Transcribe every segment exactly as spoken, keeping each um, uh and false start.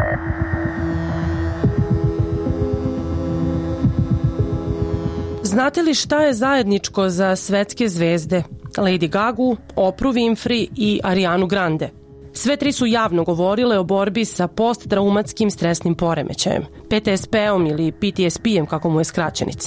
Znate li šta je zajedničko za svetske zvezde Lady Gagu, Oprah Winfrey i Arianu Grande? Sve tri su javno govorile o borbi sa posttraumatskim stresnim poremećajem, P T S P-om ili P T S P-em kako mu je skraćenica.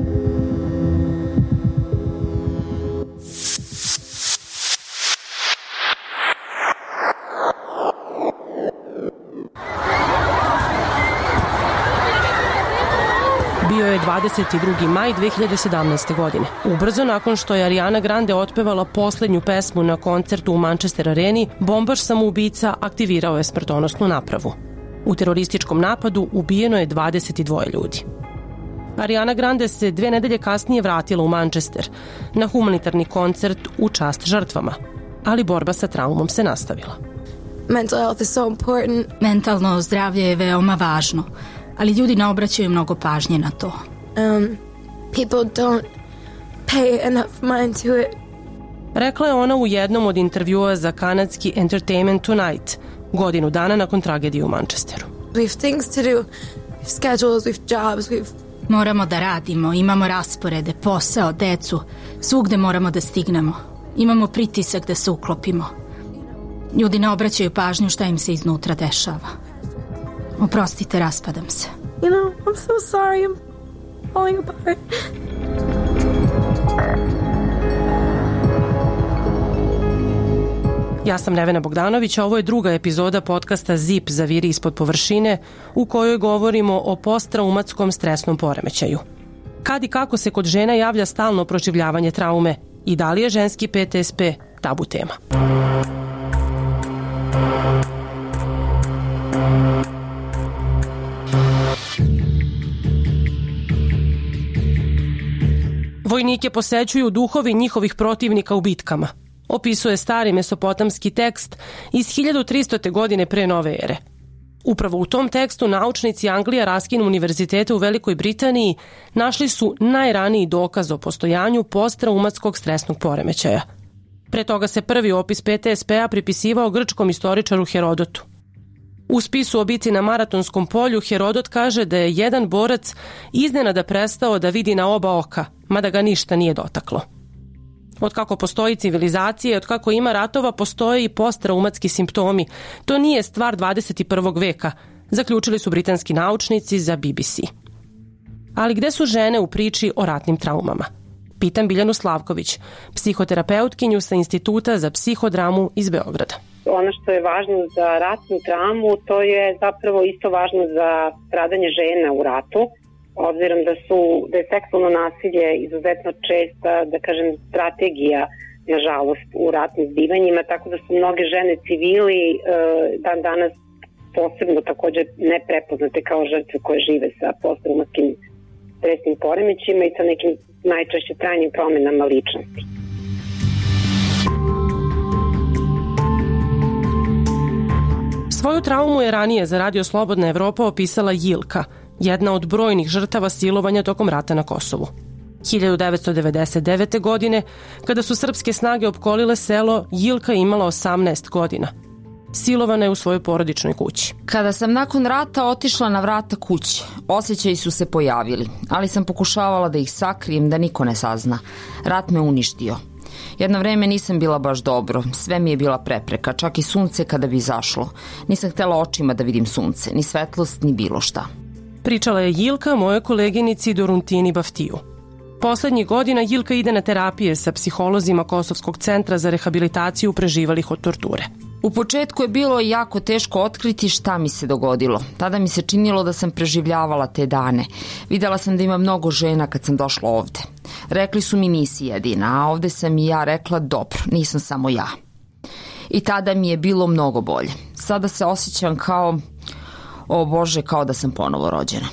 Bio je dvadeset drugi maj dve hiljade sedamnaeste. godine. Ubrzo nakon što je Ariana Grande otpevala poslednju pesmu na koncertu u Manchester areni, bombaš samoubica aktivirao je smrtonosnu napravu. U terorističkom napadu ubijeno je dvadeset dva ljudi. Ariana Grande se dve nedelje kasnije vratila u Manchester na humanitarni koncert u čast žrtvama, ali borba sa traumom se nastavila. Mental health is so important. Mentalno zdravlje je veoma važno, ali ljudi ne obraćaju mnogo pažnje na to. Um, people don't pay enough mind to it. Rekla je ona u jednom od intervjua za kanadski Entertainment Tonight, godinu dana nakon tragedije u Manchesteru. We have things to do. We have schedules, we have jobs, we have... Moramo da radimo, imamo rasporede, posao, decu. Svugde moramo da stignemo. Imamo pritisak da se uklopimo. Ljudi ne obraćaju pažnju šta im se iznutra dešava. Oprostite, raspadam se. You know, I'm so sorry, I'm falling apart. Ja sam Nevena Bogdanović, a ovo je druga epizoda podcasta Zip zaviri ispod površine, u kojoj govorimo o posttraumatskom stresnom poremećaju. Kad i kako se kod žena javlja stalno proživljavanje traume i da li je ženski P T S P tabu tema. Vojnike posećuju duhovi njihovih protivnika u bitkama. Opisuje stari mesopotamski tekst iz hiljadu tristute. godine pre nove ere. Upravo u tom tekstu naučnici Anglija Raskin univerziteta u Velikoj Britaniji našli su najraniji dokaz o postojanju posttraumatskog stresnog poremećaja. Pre toga se prvi opis P T S P-a pripisivao grčkom istoričaru Herodotu. U spisu o bici na Maratonskom polju Herodot kaže da je jedan borac iznenada prestao da vidi na oba oka, mada ga ništa nije dotaklo. Od kako postoji civilizacije, od kako ima ratova, postoje i posttraumatski simptomi. To nije stvar dvadeset prvog. veka, zaključili su britanski naučnici za B B C. Ali gde su žene u priči o ratnim traumama? Pitam Biljanu Slavković, psihoterapeutkinju sa Instituta za psihodramu iz Beograda. Ono što je važno za ratnu traumu, to je zapravo isto važno za stradanje žena u ratu, obzirom da su da je seksualno nasilje izuzetno česta, da kažem, strategija, nažalost, u ratnim zbivanjima, tako da su mnoge žene civili dan danas posebno takođe neprepoznate kao žrtve koje žive sa posttraumatskim stresnim poremećima i sa nekim najčešće trajnim promenama ličnosti. Svoju traumu je ranije za Radio Slobodna Evropa opisala Jilka, jedna od brojnih žrtava silovanja tokom rata na Kosovu. hiljadu devetsto devedeset devete. godine, kada su srpske snage opkolile selo, Jilka imala osamnaest godina. Silovana je u svojoj porodičnoj kući. Kada sam nakon rata otišla na vrata kuće, osjećaji su se pojavili, ali sam pokušavala da ih sakrijem, da niko ne sazna. Rat me uništio. Jedno vreme nisam bila baš dobro, sve mi je bila prepreka, čak i sunce kada bi izašlo. Nisam htela očima da vidim sunce, ni svetlost, ni bilo šta. Pričala je Jilka mojoj koleginici Doruntini Baftiju. Poslednjih godina Jilka ide na terapije sa psiholozima Kosovskog centra za rehabilitaciju preživalih od torture. U početku je bilo jako teško otkriti šta mi se dogodilo. Tada mi se činilo da sam preživljavala te dane. Videla sam da ima mnogo žena kad sam došla ovde. Rekli su mi nisi jedina, a ovde sam i ja rekla dobro, nisam samo ja. I tada mi je bilo mnogo bolje. Sada se osjećam kao, o Bože, kao da sam ponovo rođena.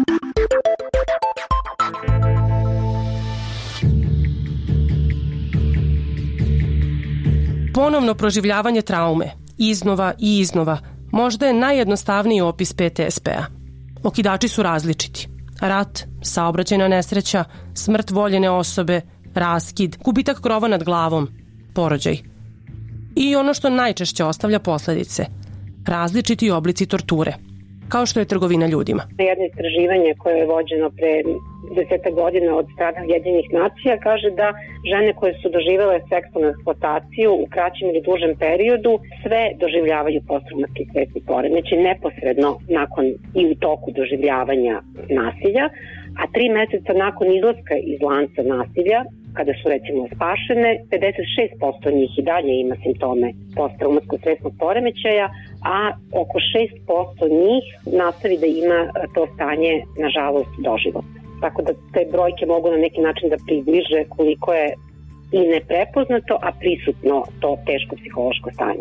Ponovno proživljavanje traume, iznova i iznova, možda je najjednostavniji opis P T S P-a. Okidači su različiti. Rat, saobraćajna nesreća, smrt voljene osobe, raskid, gubitak krova nad glavom, porođaj. I ono što najčešće ostavlja posledice, različiti oblici torture, kao što je trgovina ljudima. Jedno istraživanje koje je vođeno pre deseta godina od strane Ujedinjenih nacija kaže da žene koje su doživele seksualnu eksploataciju u kraćem ili dužem periodu sve doživljavaju posttraumatski stresni poremećaj neposredno nakon i u toku doživljavanja nasilja, a tri meseca nakon izlaska iz lanca nasilja, kada su recimo spašene, pedeset šest posto njih i dalje ima simptome posttraumatskog stresnog poremećaja, a oko šest posto njih nastavi da ima to stanje, nažalost, doživotno. Tako da te brojke mogu na neki način da približe koliko je i neprepoznato, a prisutno to teško psihološko stanje.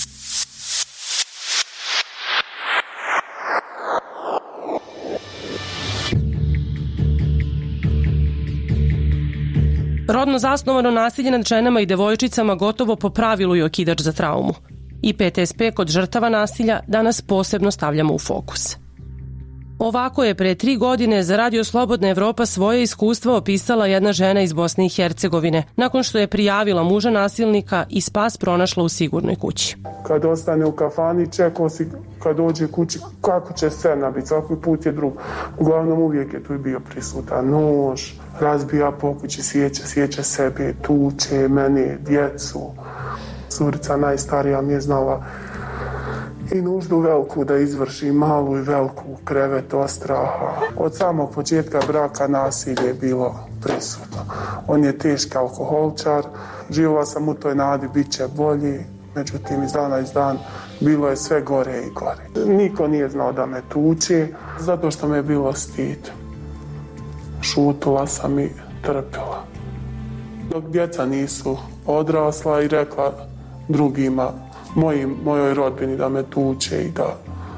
Rodno zasnovano nasilje nad ženama i devojčicama gotovo po pravilu je okidač za traumu. I P T S P kod žrtava nasilja danas posebno stavljamo u fokus. Ovako je pre tri godine za Radio Slobodna Evropa svoje iskustvo opisala jedna žena iz Bosne i Hercegovine, nakon što je prijavila muža nasilnika i spas pronašla u sigurnoj kući. Kad ostane u kafani, čekao si kad dođe kući kako će scena biti, svaki put je drug. Uglavnom uvijek je tu bio prisutan nož, razbija po kući, sjeća, sjeća sebe, tuče mene, djecu. Curica najstarija mi je znala i nuždu veliku da izvrši, malu i veliku, krevet od straha. Od samog početka braka nasilje je bilo prisutno. On je teški alkoholčar, živjela sam u toj nadi, bit će bolji, međutim iz dana iz dan bilo je sve gore i gore. Niko nije znao da me tuče, zato što me je bilo stid. Šutila sam i trpila. Dok djeca nisu odrasla i rekla drugima, mojim, mojoj rodbini da me tuče i da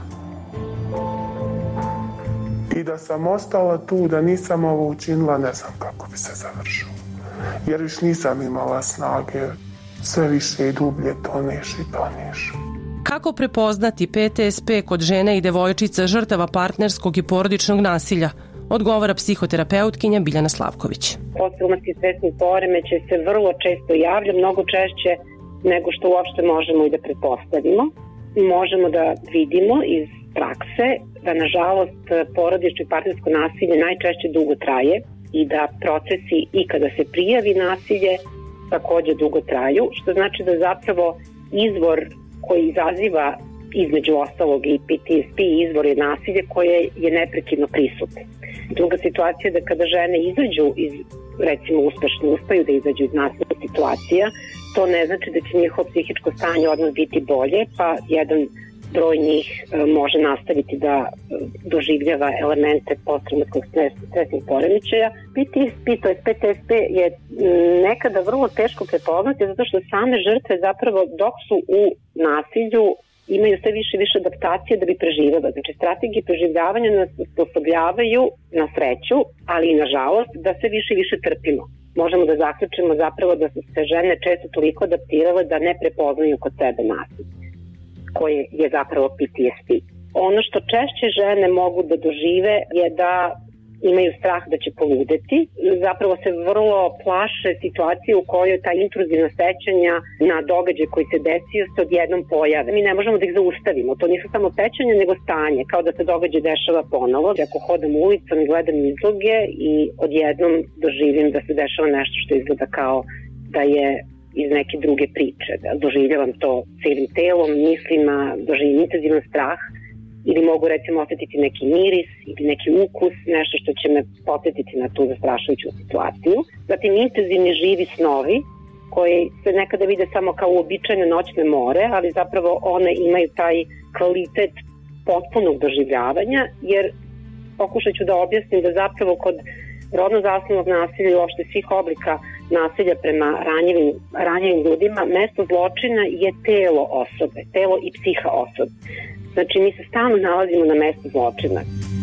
i da sam ostala tu, da nisam ovo učinila, ne znam kako bi se završilo. Jer još nisam imala snage, sve više i dublje toneš i toneš. Kako prepoznati P T S P kod žena i devojčica žrtava partnerskog i porodičnog nasilja? Odgovara psihoterapeutkinja Biljana Slavković. Posttraumatski stresni poremećaj se vrlo često javlja, mnogo češće nego što uopšte možemo i da pretpostavimo. Možemo da vidimo iz prakse da, nažalost, porodično i partnersko nasilje najčešće dugo traje i da procesi i kada se prijavi nasilje takođe dugo traju, što znači da zapravo izvor koji izaziva između ostalog i P T S P izvor je nasilje koje je neprekidno prisutno. Druga situacija je da kada žene izađu iz, recimo uspešno uspeju da izađu iz nasilnih situacija, to ne znači da će njihovo psihičko stanje odmah biti bolje, pa jedan broj njih može nastaviti da doživljava elemente posttraumatskog stresnih poremećaja. P T S P, to je P T S P, je nekada vrlo teško prepoznati zato što same žrtve zapravo dok su u nasilju imaju sve više i više adaptacije da bi preživjela. Znači, strategije preživljavanja nas sposobljavaju na sreću, ali i nažalost da sve više i više trpimo. Možemo da zaključimo zapravo da su se žene često toliko adaptirale da ne prepoznaju kod sebe nasilje, koje je zapravo P T S P. Ono što češće žene mogu da dožive je da imaju strah da će poludeti. Zapravo se vrlo plaše situacije u kojoj ta intruzivna sećanja na događaj koji se desio se odjednom pojave. Mi ne možemo da ih zaustavimo. To nisu samo sećanja, nego stanje, kao da se događaj dešava ponovo. Ako hodam ulicom i gledam izloge i odjednom doživim da se dešava nešto što izgleda kao da je iz neke druge priče. Doživljavam to celim telom, mislima, doživim intenzivan strah, ili mogu recimo osetiti neki miris ili neki ukus, nešto što će me podsjetiti na tu zastrašujuću situaciju. Zatim intenzivni živi snovi koji se nekada vide samo kao uobičajene noćne more, ali zapravo one imaju taj kvalitet potpunog doživljavanja, jer pokušat ću da objasnim da zapravo kod rodno zasnovanog nasilja i uopšte svih oblika nasilja prema ranjivim, ranjivim ljudima, mesto zločina je telo osobe, telo i psiha osobe. Znači, mi se stalno nalazimo na mestu zločina.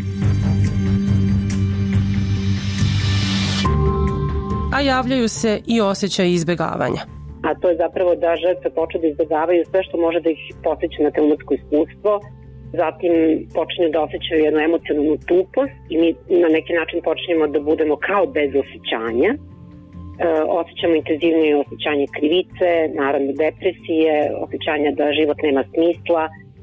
A javljaju se i osjećaji izbegavanja. A to je zapravo da žrtve počnu da izbegavaju sve što može da ih podsjeća na traumatsko iskustvo, zatim počinju da osjećaju jednu emocionalnu tupost i mi na neki način počinjemo da budemo kao bez osjećanja. E, osjećamo intenzivnije osjećanje krivice, naravno depresije, osjećanja da život nema smisla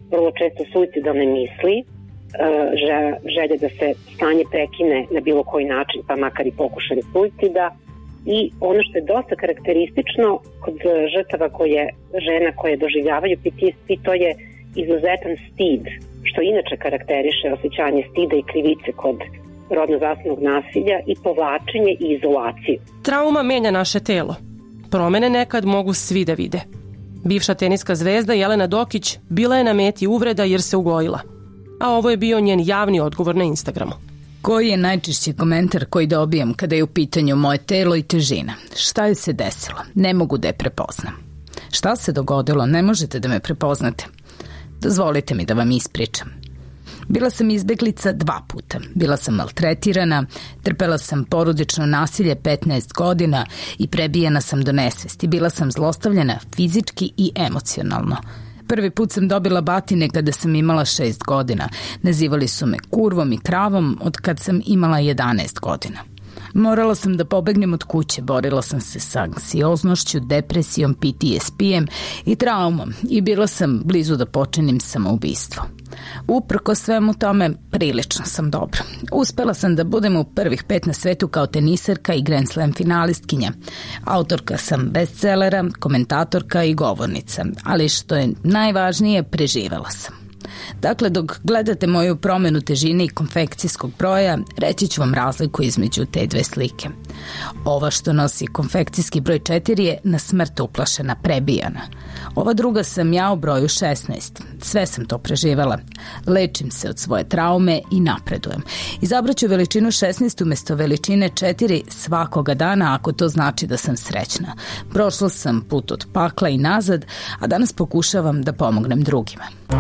vrlo često suicidalne misli, želje da se stanje prekine na bilo koji način, pa makar i pokušaj suicida. I ono što je dosta karakteristično kod žrtava koje, žena koje doživljavaju P T S D, to je izuzetan stid, što inače karakteriše osjećanje stida i krivice kod rodno zasnovanog nasilja i povlačenje i izolaciju. Trauma menja naše telo. Promene nekad mogu svi da vide. Bivša teniska zvezda Jelena Dokić bila je na meti uvreda jer se ugojila. A ovo je bio njen javni odgovor na Instagramu. Koji je najčešći komentar koji dobijam kada je u pitanju moje telo i težina? Šta je se desilo? Ne mogu da je prepoznam. Šta se dogodilo? Ne možete da me prepoznate. Dozvolite mi da vam ispričam. Bila sam izbeglica dva puta. Bila sam maltretirana, trpela sam porodično nasilje petnaest godina i prebijena sam do nesvesti. Bila sam zlostavljena fizički i emocionalno. Prvi put sam dobila batine kada sam imala šest godina. Nazivali su me kurvom i kravom od kad sam imala jedanaest godina. Morala sam da pobegnem od kuće, borila sam se sa anksioznošću, depresijom, P T S P-em i traumom i bila sam blizu da počinim samoubistvo. Uprko svemu tome, prilično sam dobra. Uspela sam da budem u prvih pet na svetu kao tenisarka i Grand Slam finalistkinja. Autorka sam bestsellera, komentatorka i govornica, ali što je najvažnije, preživela sam. Dakle, dok gledate moju promenu težine i konfekcijskog broja, reći ću vam razliku između te dve slike. Ova što nosi konfekcijski broj četiri je na smrt uplašena, prebijana. Ova druga sam ja u broju šesnaest. Sve sam to preživela. Lečim se od svoje traume i napredujem. Izabraću veličinu šesnaest umesto veličine četiri svakoga dana ako to znači da sam srećna. Prošla sam put od pakla i nazad, a danas pokušavam da pomognem drugima.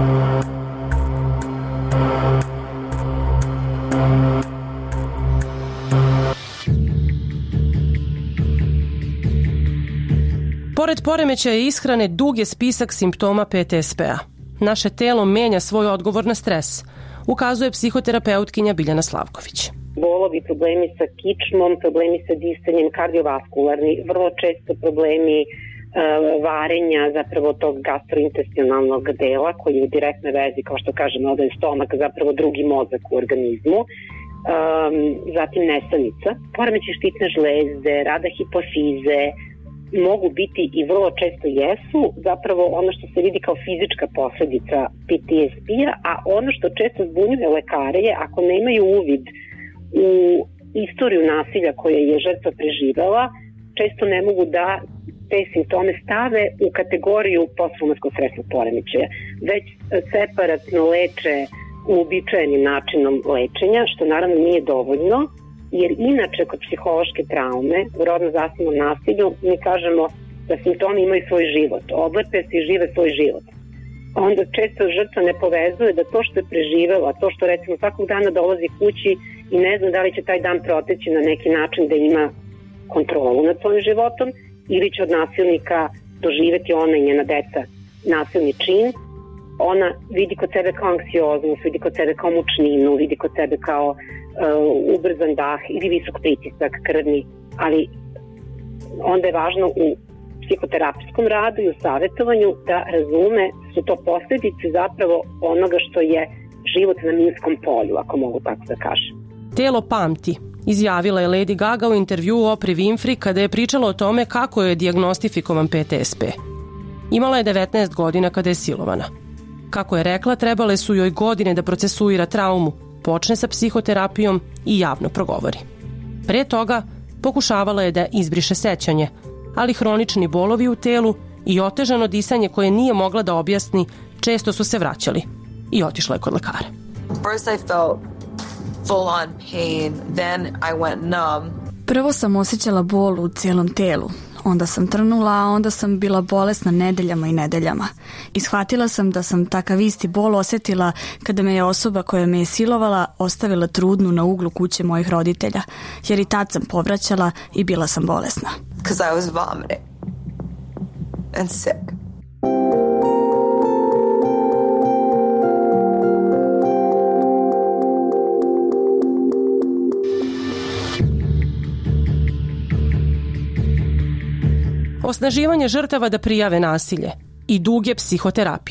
Pored poremećaja ishrane, dug je spisak simptoma P T S P-a. Naše telo menja svoj odgovor na stres, ukazuje psihoterapeutkinja Biljana Slavković. Bolovi, problemi sa kičmom, problemi sa disanjem, kardiovaskularni, vrlo često problemi uh, varenja zapravo tog gastrointestinalnog dela koji je u direktnoj vezi, kao što kažemo, ovdje je stomak, zapravo drugi mozak u organizmu. Um, zatim nesanica, poremeći štitne žlezde, rada hipofize, mogu biti i vrlo često jesu zapravo ono što se vidi kao fizička posledica P T S D-a, a ono što često zbunjuje lekare je ako nemaju uvid u istoriju nasilja koje je žrtva preživela, često ne mogu da te simptome stave u kategoriju posttraumatskog stresnog poremećaja, već separatno leče uobičajenim načinom lečenja, što naravno nije dovoljno, jer inače kod psihološke traume, u rodno zasnovanom nasilju, mi kažemo da simptomi imaju svoj život, oblepe se i žive svoj život. Onda često žrtva ne povezuje da to što je preživela, to što recimo svakog dana dolazi kući i ne zna da li će taj dan proteći na neki način da ima kontrolu nad svojim životom ili će od nasilnika doživeti ona i njena deca nasilni čin. Ona vidi kod sebe kao anksioznost, vidi kod sebe kao mučninu, vidi kod sebe kao uh, ubrzan dah ili visok pritisak krvni, ali onda je važno u psihoterapijskom radu i u savjetovanju da razume su to posljedice zapravo onoga što je život na minskom polju, ako mogu tako da kažem. Telo pamti, izjavila je Lady Gaga u intervjuu Oprah Winfrey kada je pričala o tome kako je dijagnostifikovan P T S P. Imala je devetnaest godina kada je silovana. Kako je rekla, trebale su joj godine da procesuira traumu, počne sa psihoterapijom i javno progovori. Pre toga pokušavala je da izbriše sećanje, ali hronični bolovi u telu i otežano disanje koje nije mogla da objasni često su se vraćali i otišla je kod lekara. First I felt full on pain, then I went numb. Prvo sam osjećala bol u cijelom telu. Onda sam trnula, a onda sam bila bolesna nedeljama i nedeljama. I shvatila sam da sam takav isti bol osjetila kada me je osoba koja me je silovala ostavila trudnu na uglu kuće mojih roditelja, jer i tad sam povraćala i bila sam bolesna. Because I was vomiting and sick. Osnaživanje žrtava da prijave nasilje i duge psihoterapije.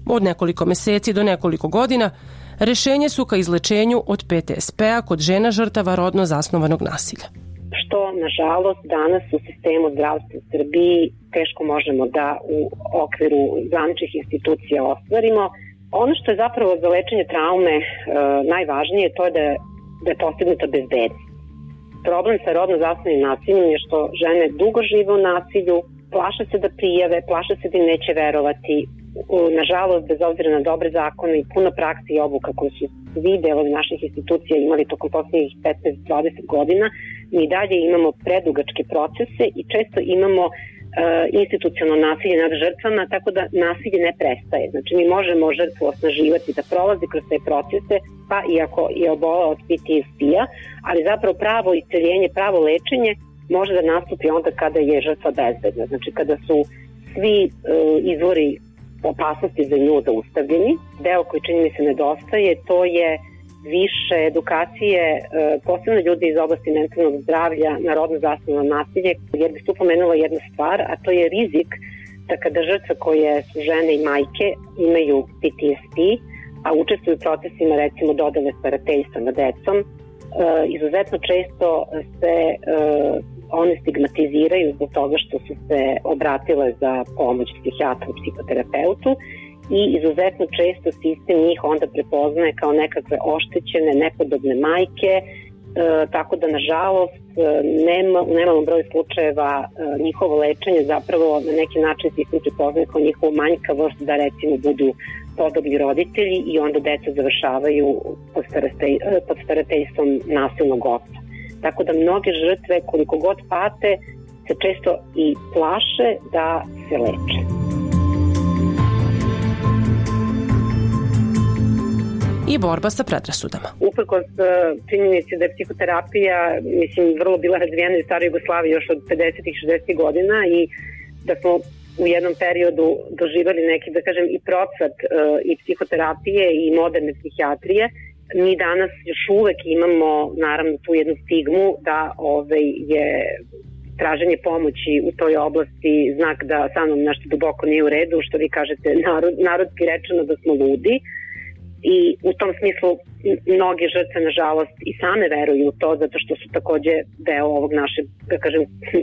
Od nekoliko meseci do nekoliko godina rešenje su ka izlečenju od P T S P-a kod žena žrtava rodno zasnovanog nasilja. Što, nažalost, danas u sistemu zdravstva u Srbiji teško možemo da u okviru zvaničnih institucija ostvarimo. Ono što je zapravo za lečenje traume e, najvažnije, to je da, da je postignuta bezbednost. Problem sa rodno zasnovanim nasiljem je što žene dugo žive u nasilju, plaše se da prijave, plaše se da im neće verovati. Nažalost, bez obzira na dobre zakone i puno prakse i obuka koje su svi delovi naših institucija imali tokom poslednjih petnaest do dvadeset godina, mi dalje imamo predugačke procese i često imamo uh, institucionalno nasilje nad žrtvama, tako da nasilje ne prestaje. Znači, mi možemo žrtvu osnaživati da prolazi kroz te procese, pa iako je obola od P T S P-a, ali zapravo pravo isceljenje, pravo lečenje može da nastupi onda kada je žrtva bezbedna. Znači, kada su svi uh, izvori opasnosti za nju zaustavljeni. Deo koji čini mi se nedostaje, to je više edukacije, posebno ljudi iz oblasti mentalnog zdravlja na rodno zasnovano nasilje, jer bih tu pomenula jednu stvar, a to je rizik da kada žrtve koje su žene i majke imaju P T S P, a učestvuju u procesima recimo dodele starateljstva nad decom, izuzetno često se one stigmatiziraju zbog toga što su se obratile za pomoć psihijatru, psihoterapeutu i izuzetno često sistem njih onda prepoznaje kao nekakve oštećene, nepodobne majke, e, tako da nažalost nema, u nemalom broju slučajeva e, njihovo lečenje zapravo na neki način sistem prepoznaje kao njihovu manjkavost da recimo budu podobni roditelji i onda deca završavaju pod, staratelj, pod starateljstvom nasilnog oca. Tako da mnoge žrtve, koliko god pate, se često i plaše da se leče. I borba sa predrasudama. Uprkos činjenici da je psihoterapija, mislim, vrlo bila razvijena u staroj Jugoslaviji još od pedesetih i šezdesetih godina i da smo u jednom periodu doživali neki, da kažem, i procvat i psihoterapije i moderne psihijatrije, mi danas još uvek imamo naravno tu jednu stigmu da ovaj, je traženje pomoći u toj oblasti znak da sa mnom nešto duboko nije u redu, što vi kažete narod, narodski rečeno da smo ludi i u tom smislu mnoge žrtve nažalost i same veruju u to zato što su takođe deo ovog našeg, da kažem,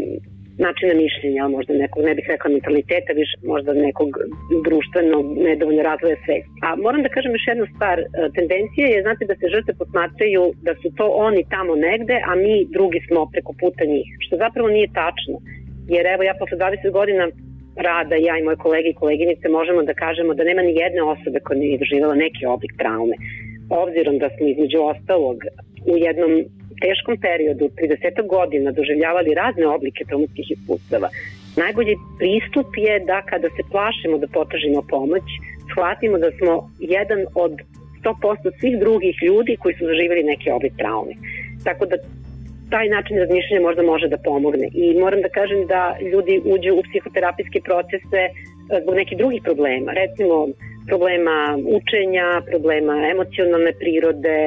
načina mišljenja, možda nekog, ne bih rekla mentaliteta, više možda nekog društvenog nedovoljno razvoja svesti. A moram da kažem još jednu stvar, tendencija je, znate, da se žrtve posmatraju da su to oni tamo negde, a mi drugi smo preko puta njih, što zapravo nije tačno. Jer evo ja posle dvadeset godina rada, ja i moje kolege i koleginice možemo da kažemo da nema ni jedne osobe koja nije doživjela neki oblik traume. Obzirom da smo između ostalog u jednom teškom periodu, trideset godina, doživljavali razne oblike traumatskih iskustava. Najbolji pristup je da kada se plašimo da potražimo pomoć, shvatimo da smo jedan od sto posto svih drugih ljudi koji su doživjeli neki oblik traume. Tako da taj način razmišljanja možda može da pomogne. I moram da kažem da ljudi uđu u psihoterapijske procese zbog nekih drugih problema. Recimo, problema učenja, problema emocionalne prirode,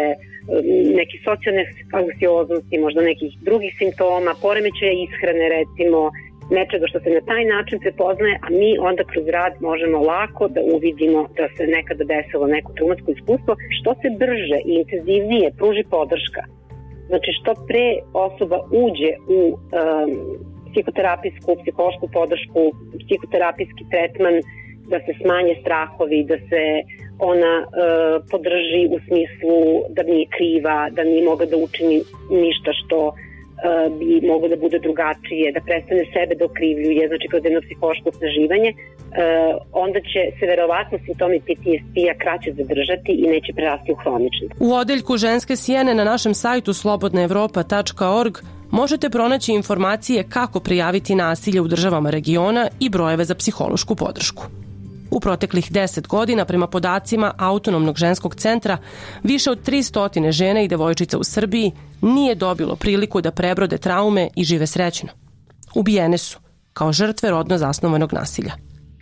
neke socijalne anksioznosti, možda nekih drugih simptoma, poremećaja ishrane recimo, nečega što se na taj način prepoznaje, a mi onda kroz rad možemo lako da uvidimo da se nekada desilo neko traumatsko iskustvo. Što se brže i intenzivnije pruži podrška, znači što pre osoba uđe u um, psihoterapijsku, psihološku podršku, psihoterapijski tretman, da se smanje strahovi, da se ona e, podrži u smislu da nije kriva, da nije mogla da učini ništa što e, bi moglo da bude drugačije, da prestane sebe da okrivljuje, znači kroz jedno psihološko osnaživanje, e, onda će se verovatno simptomi P T S P-a kraće zadržati i neće prerasti u hronični. U odeljku Ženske sjene na našem sajtu slobodna evropa tačka org možete pronaći informacije kako prijaviti nasilje u državama regiona i brojeve za psihološku podršku. U proteklih deset godina, prema podacima Autonomnog ženskog centra, više od tristo žena i devojčica u Srbiji nije dobilo priliku da prebrode traume i žive srećno. Ubijene su, kao žrtve rodno zasnovanog nasilja.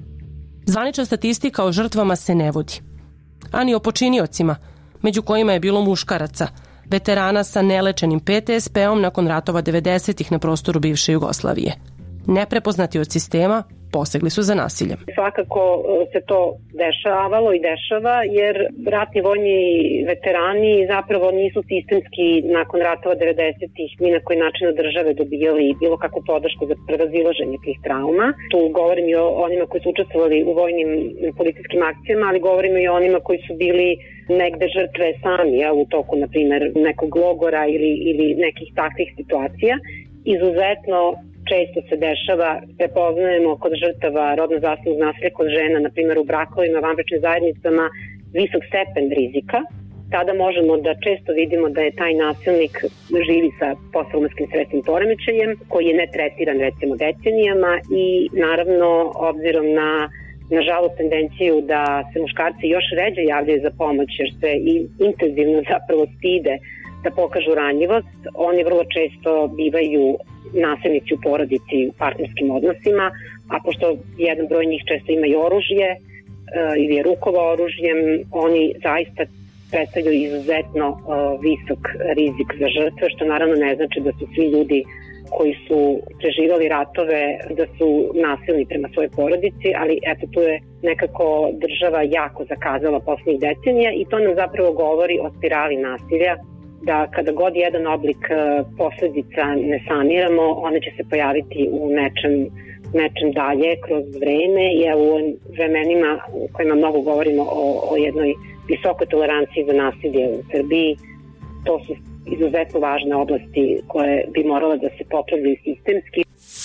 Zvanična statistika o žrtvama se ne vodi, ani o počiniocima, među kojima je bilo muškaraca, veterana sa nelečenim P T S P-om nakon ratova devedesetih na prostoru bivše Jugoslavije. Neprepoznati od sistema posegli su za nasiljem. Svakako se to dešavalo i dešava jer ratni vojni veterani zapravo nisu sistemski nakon ratova devedesetih ni na koji način od države dobijali bilo kakvu podršku za prevazilaženje tih trauma. Tu govorim i o onima koji su učestvovali u vojnim policijskim akcijama, ali govorim i o onima koji su bili negde žrtve sami, ja, u toku, na primjer, nekog logora ili, ili nekih takvih situacija. Izuzetno često se dešava, prepoznajemo kod žrtava rodno zasnovnog nasilja kod žena, na primjer u brakovima, vanbračnim zajednicama, visok stepen rizika. Tada možemo da često vidimo da je taj nasilnik živi sa posttraumatskim stresnim poremećajem, koji je ne tretiran recimo decenijama i naravno obzirom na nažalost tendenciju da se muškarci još ređe javljaju za pomoć jer se i intenzivno zapravo stide da pokažu ranjivost, oni vrlo često bivaju nasilnici u porodici u partnerskim odnosima, a pošto jedan broj njih često ima i oružje e, ili je rukova oružjem, oni zaista predstavljaju izuzetno e, visok rizik za žrtve, što naravno ne znači da su svi ljudi koji su preživali ratove da su nasilni prema svojoj porodici, ali eto tu je nekako država jako zakazala poslednjih decenija i to nam zapravo govori o spirali nasilja, da kada god jedan oblik posledica ne saniramo, one će se pojaviti u nečem, nečem dalje kroz vreme i evo u vremenima u kojima mnogo govorimo o, o jednoj visokoj toleranciji za nasilje u Srbiji, to su izuzetno važne oblasti koje bi morale da se popravljaju sistemski.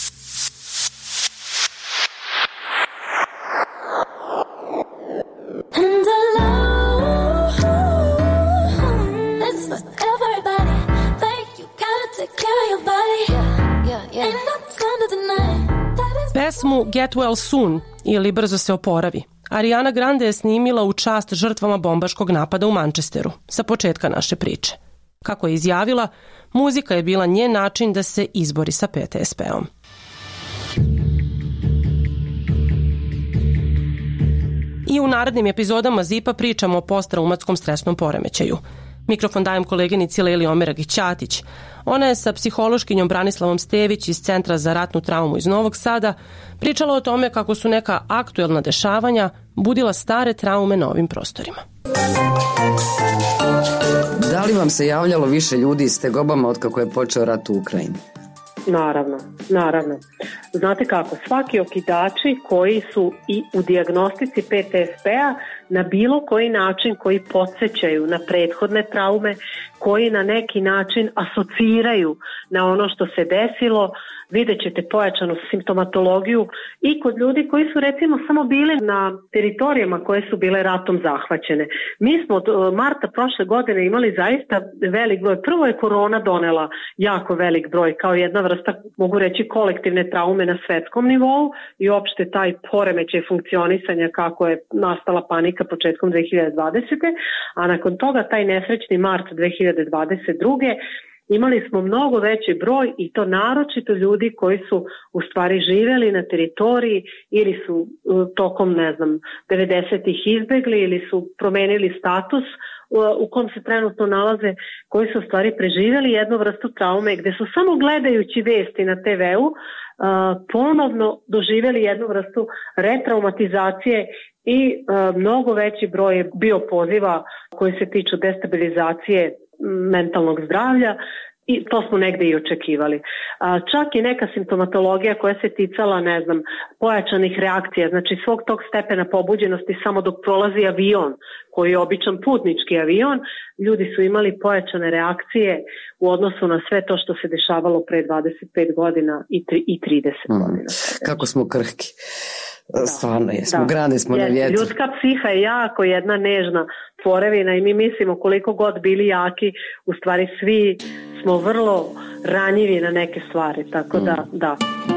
Pesmu Get Well Soon ili Brzo se oporavi Ariana Grande je snimila u čast žrtvama bombaškog napada u Manchesteru sa početka naše priče. Kako je izjavila, muzika je bila njen način da se izbori sa P T S P-om. I u narednim epizodama Zipa pričamo o posttraumatskom stresnom poremećaju. Mikrofon dajem koleginici Leli Omeragić-Ćatić. Ona je sa psihološkinjom Branislavom Stević iz Centra za ratnu traumu iz Novog Sada pričala o tome kako su neka aktuelna dešavanja budila stare traume na ovim prostorima. Da li vam se javljalo više ljudi s tegobama od kako je počeo rat u Ukrajini? Naravno, naravno. Znate kako, svaki okidači koji su i u dijagnostici P T S P-a na bilo koji način koji podsjećaju na prethodne traume, koji na neki način asociraju na ono što se desilo, vidjet ćete pojačanu simptomatologiju i kod ljudi koji su recimo samo bili na teritorijama koje su bile ratom zahvaćene. Mi smo od marta prošle godine imali zaista velik broj. Prvo je korona donela jako velik broj kao jedna vrsta, mogu reći, kolektivne traume na svetskom nivou i opšte taj poremećaj funkcionisanja kako je nastala panika početkom dve hiljade dvadesete. A nakon toga taj nesrećni mart dve hiljade dvadeset druge imali smo mnogo veći broj i to naročito ljudi koji su u stvari živeli na teritoriji ili su tokom, ne znam, devedesetih izbegli ili su promenili status u kom se trenutno nalaze, koji su u stvari preživjeli jednu vrstu traume gde su samo gledajući vesti na te ve u ponovno doživjeli jednu vrstu retraumatizacije i mnogo veći broj je bio poziva koji se tiču destabilizacije mentalnog zdravlja i to smo negde i očekivali. Čak i neka simptomatologija koja se ticala, ne znam, pojačanih reakcija, znači svog tog stepena pobuđenosti samo dok prolazi avion, koji je običan putnički avion, ljudi su imali pojačane reakcije u odnosu na sve to što se dešavalo pre dvadeset pet godina i trideset mm. godina. Kako smo krhki. Da, stvarno jesmo, da. Grane smo yes, na vjetru. Ljudska psiha je jako jedna nežna tvorevina i mi mislimo koliko god bili jaki, u stvari svi smo vrlo ranjivi na neke stvari, tako mm. da, da.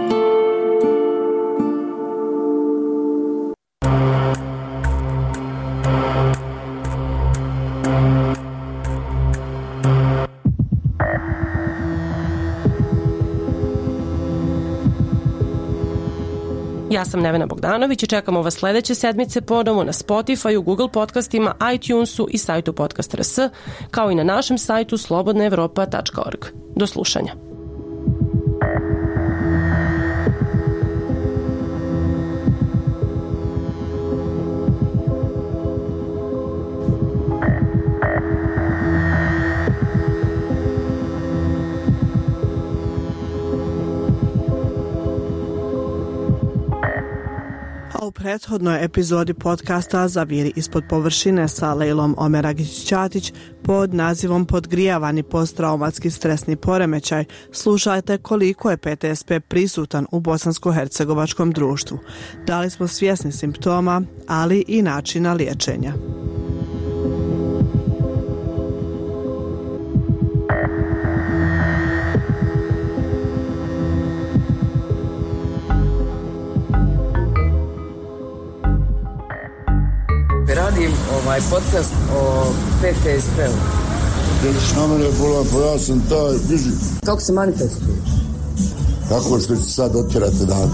Ja sam Nevena Bogdanović i čekamo vas sledeće sedmice ponovo na Spotify, Google podcastima, iTunesu i sajtu Podcast R S, kao i na našem sajtu slobodna evropa tačka org. Do slušanja. prethodnoj epizodi podcasta Zaviri ispod površine sa Lejlom Omeragić-Ćatić pod nazivom Podgrijavani posttraumatski stresni poremećaj slušajte koliko je P T S P prisutan u bosansko-hercegovačkom društvu. Da li smo svjesni simptoma, ali i načina liječenja. Radim ovaj podcast o P T S P-u. Rećiš na mene bola, pa ja sam taj, biži. Kako se manifestuje? Tako što ću sad otjerati dan.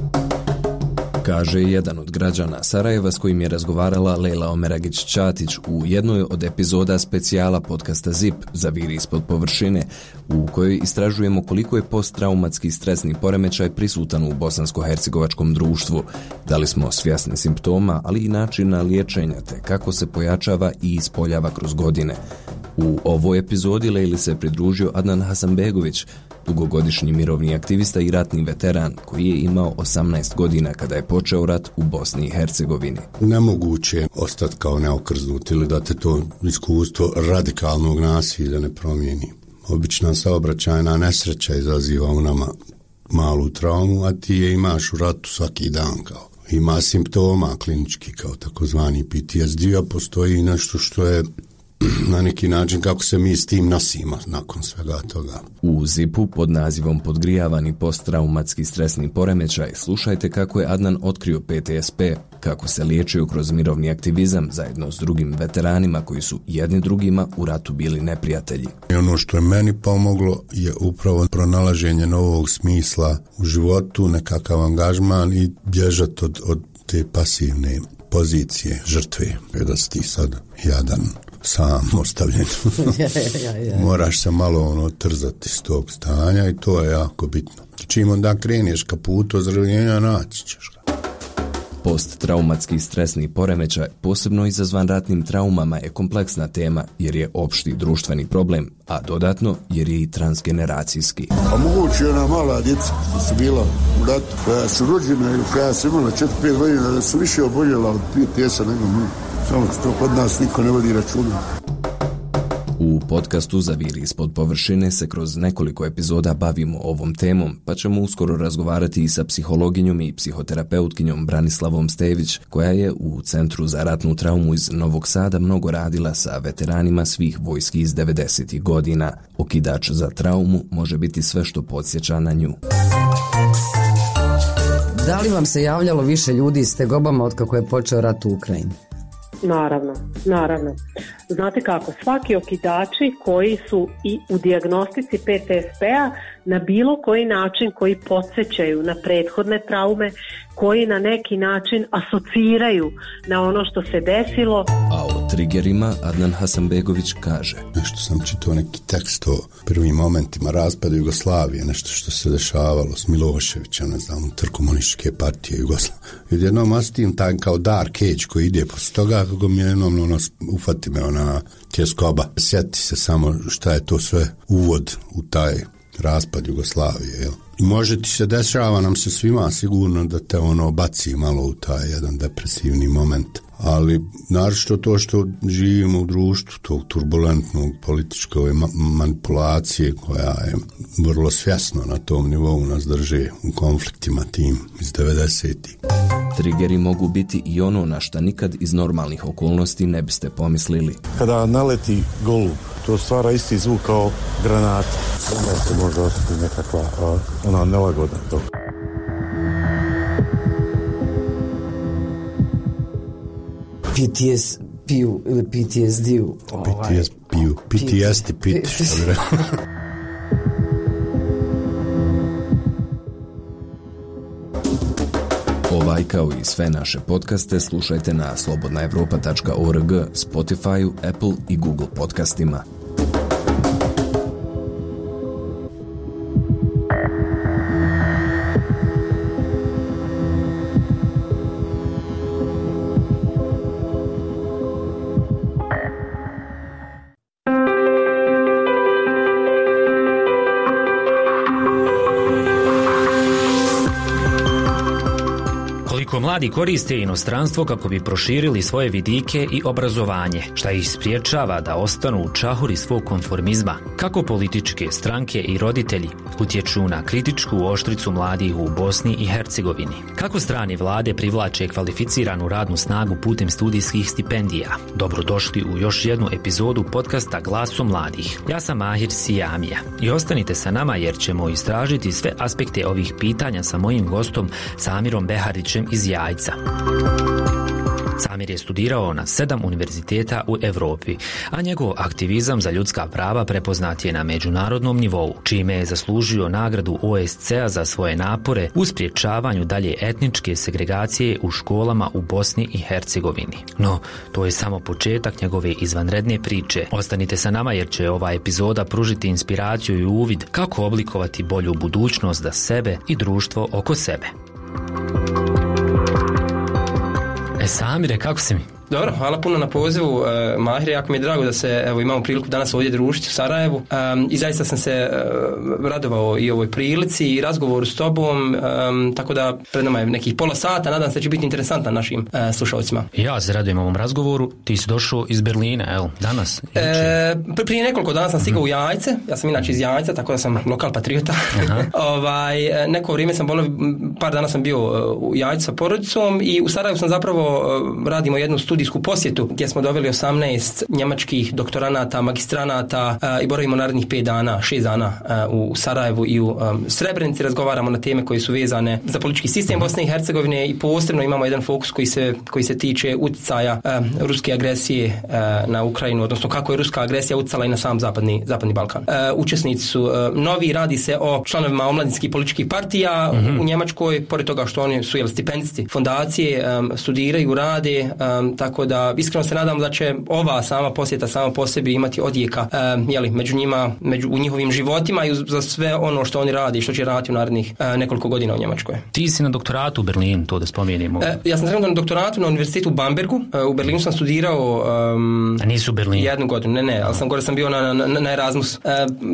Kaže jedan od građana Sarajeva s kojim je razgovarala Lejla Omeragić-Ćatić u jednoj od epizoda specijala podcasta Z I P Zaviri ispod površine, u kojoj istražujemo koliko je posttraumatski stresni poremećaj prisutan u bosansko-hercegovačkom društvu, da li smo svjesni simptoma, ali i načina liječenja te kako se pojačava i ispoljava kroz godine. U ovoj epizodi Lejli se pridružio Adnan Hasanbegović, dugogodišnji mirovni aktivista i ratni veteran koji je imao osamnaest godina kada je počeo rat u Bosni i Hercegovini. Nemoguće je ostati kao neokrznut ili da te to iskustvo radikalnog nasilja ne promijeni. Obična saobraćajna nesreća izaziva u nama malu traumu, a ti je imaš u ratu svaki dan kao. Ima simptoma klinički kao takozvani P T S D, a postoji nešto što je na neki način kako se mi s tim nosimo nakon svega toga. U Z I P-u pod nazivom Podgrijavani posttraumatski stresni poremećaj slušajte kako je Adnan otkrio P T S P, kako se liječio kroz mirovni aktivizam zajedno s drugim veteranima koji su jedni drugima u ratu bili neprijatelji. I ono što je meni pomoglo je upravo pronalaženje novog smisla u životu, nekakav angažman i bježati od, od te pasivne pozicije žrtve. Da si ti sad jadan, sam ostavljen. ja, ja, ja. Moraš se malo ono trzati s tog stanja i to je jako bitno. Čim onda kreneš ka putu ozdravljenja, naći ćeš ga. Posttraumatski stresni poremećaj, posebno izazvan ratnim traumama, je kompleksna tema jer je opšti društveni problem, a dodatno jer je i transgeneracijski. A moguće je ona mala djeca koja su bila u ratu, koja su rođena ili koja su imala četiri pet godina, da su više oboljela od P T S-a nego mi. Samo što kod nas niko ne vodi računa. U podcastu Zaviri ispod površine se kroz nekoliko epizoda bavimo ovom temom, pa ćemo uskoro razgovarati i sa psihologinjom i psihoterapeutkinjom Branislavom Stević, koja je u Centru za ratnu traumu iz Novog Sada mnogo radila sa veteranima svih vojski iz devedesetih godina. Okidač za traumu može biti sve što podsjeća na nju. Da li vam se javljalo više ljudi s tegobama od kako je počeo rat u Ukrajini? Naravno, naravno. Znate kako, svaki okidači koji su i u dijagnostici P T S P-a na bilo koji način koji podsjećaju na prethodne traume, koji na neki način asociraju na ono što se desilo. A o triggerima Adnan Hasanbegović kaže: nešto sam čitao neki tekst o prvim momentima raspada Jugoslavije, nešto što se dešavalo s Miloševićem, ne znam, unutar komunističke partije Jugoslavije. Jednom ostim taj kao dark age koji ide posle toga, kako mi jednom ono, ufati me ona tjeskoba. Sjeti se samo šta je to sve uvod u taj raspad Jugoslavije, jel? I može ti se dešava nam se svima sigurno da te ono baci malo u taj jedan depresivni moment, ali naročito to što živimo u društvu tog turbulentnog političkoj ma- manipulacije koja je vrlo svjesno na tom nivou nas drže u konfliktima tim iz devedesetih. Triggeri mogu biti i ono na šta nikad iz normalnih okolnosti ne biste pomislili. Kada naleti golub, to stvara isti zvuk kao granata. Onda se može osjetiti nekakva uh, ona nelagodna toga. P T S P-u ili P T S D-u. P T S P-u. P T S D pit, što bi rekao. Ovaj kao i sve naše podcaste slušajte na slobodna evropa tačka org, Spotify, Apple i Google podcastima. Koliko mladi koriste inostranstvo kako bi proširili svoje vidike i obrazovanje, šta ih spriječava da ostanu u čahuri svog konformizma, kako političke stranke i roditelji utječu na kritičku oštricu mladih u Bosni i Hercegovini, kako strane vlade privlače kvalificiranu radnu snagu putem studijskih stipendija. Dobrodošli u još jednu epizodu podcasta Glaso mladih. Ja sam Mahir Sijamija i ostanite sa nama jer ćemo istražiti sve aspekte ovih pitanja sa mojim gostom Samirom Beharićem iz Jajca. Samir je studirao na sedam univerziteta u Evropi, a njegov aktivizam za ljudska prava prepoznat je na međunarodnom nivou, čime je zaslužio nagradu O S C A za svoje napore u spriječavanju dalje etničke segregacije u školama u Bosni i Hercegovini. No, to je samo početak njegove izvanredne priče. Ostanite sa nama jer će ova epizoda pružiti inspiraciju i uvid kako oblikovati bolju budućnost za sebe i društvo oko sebe. E, Samire, kako si mi? Dobro, hvala puno na pozivu, e, Mahir, jako mi je drago da se evo, imamo priliku danas ovdje družiti u Sarajevu e, i zaista sam se e, radovao i ovoj prilici i razgovoru s tobom, e, tako da pred nama je nekih pola sata, nadam se da će biti interesantan našim e, slušalcima. Ja se radujem ovom razgovoru, ti si došao iz Berlina, evo, danas? E, prije nekoliko dana sam stigao mm-hmm. u Jajce, ja sam inače iz Jajca, tako da sam lokal patriota. ovaj, neko vrijeme sam bolio, par dana sam bio u Jajcu sa porodicom i u Sarajevu sam zapravo radimo jednu studiju studijsku posjetu gdje smo doveli osamnaest njemačkih doktoranata, magistranata uh, i boravimo narednih pet dana, šest dana uh, u Sarajevu i u um, Srebrenici. Razgovaramo na teme koje su vezane za politički sistem Bosne i Hercegovine i posebno imamo jedan fokus koji se, koji se tiče utjecaja uh, ruske agresije uh, na Ukrajinu, odnosno kako je ruska agresija utjecala i na sam zapadni, zapadni Balkan. Uh, učesnici su uh, novi, radi se o članovima omladinskih političkih partija mm-hmm. u Njemačkoj, pored toga što oni su jel, stipendisti fondacije, um, studiraju, rade, um, tako da iskreno se nadam da će ova sama posjeta sama po sebi imati odjeka uh, jeli, među njima, među, u njihovim životima i za sve ono što oni radi i što će raditi u narednih uh, nekoliko godina u Njemačkoj. Ti si na doktoratu u Berlinu, to da spomenemo. Uh, ja sam trenutno na doktoratu na univerzitetu u Bambergu. Uh, u Berlinu sam studirao um, a nisu u Berlinu? Jednu godinu, ne, ne, ali sam gore sam bio na, na, na Erasmus. Uh,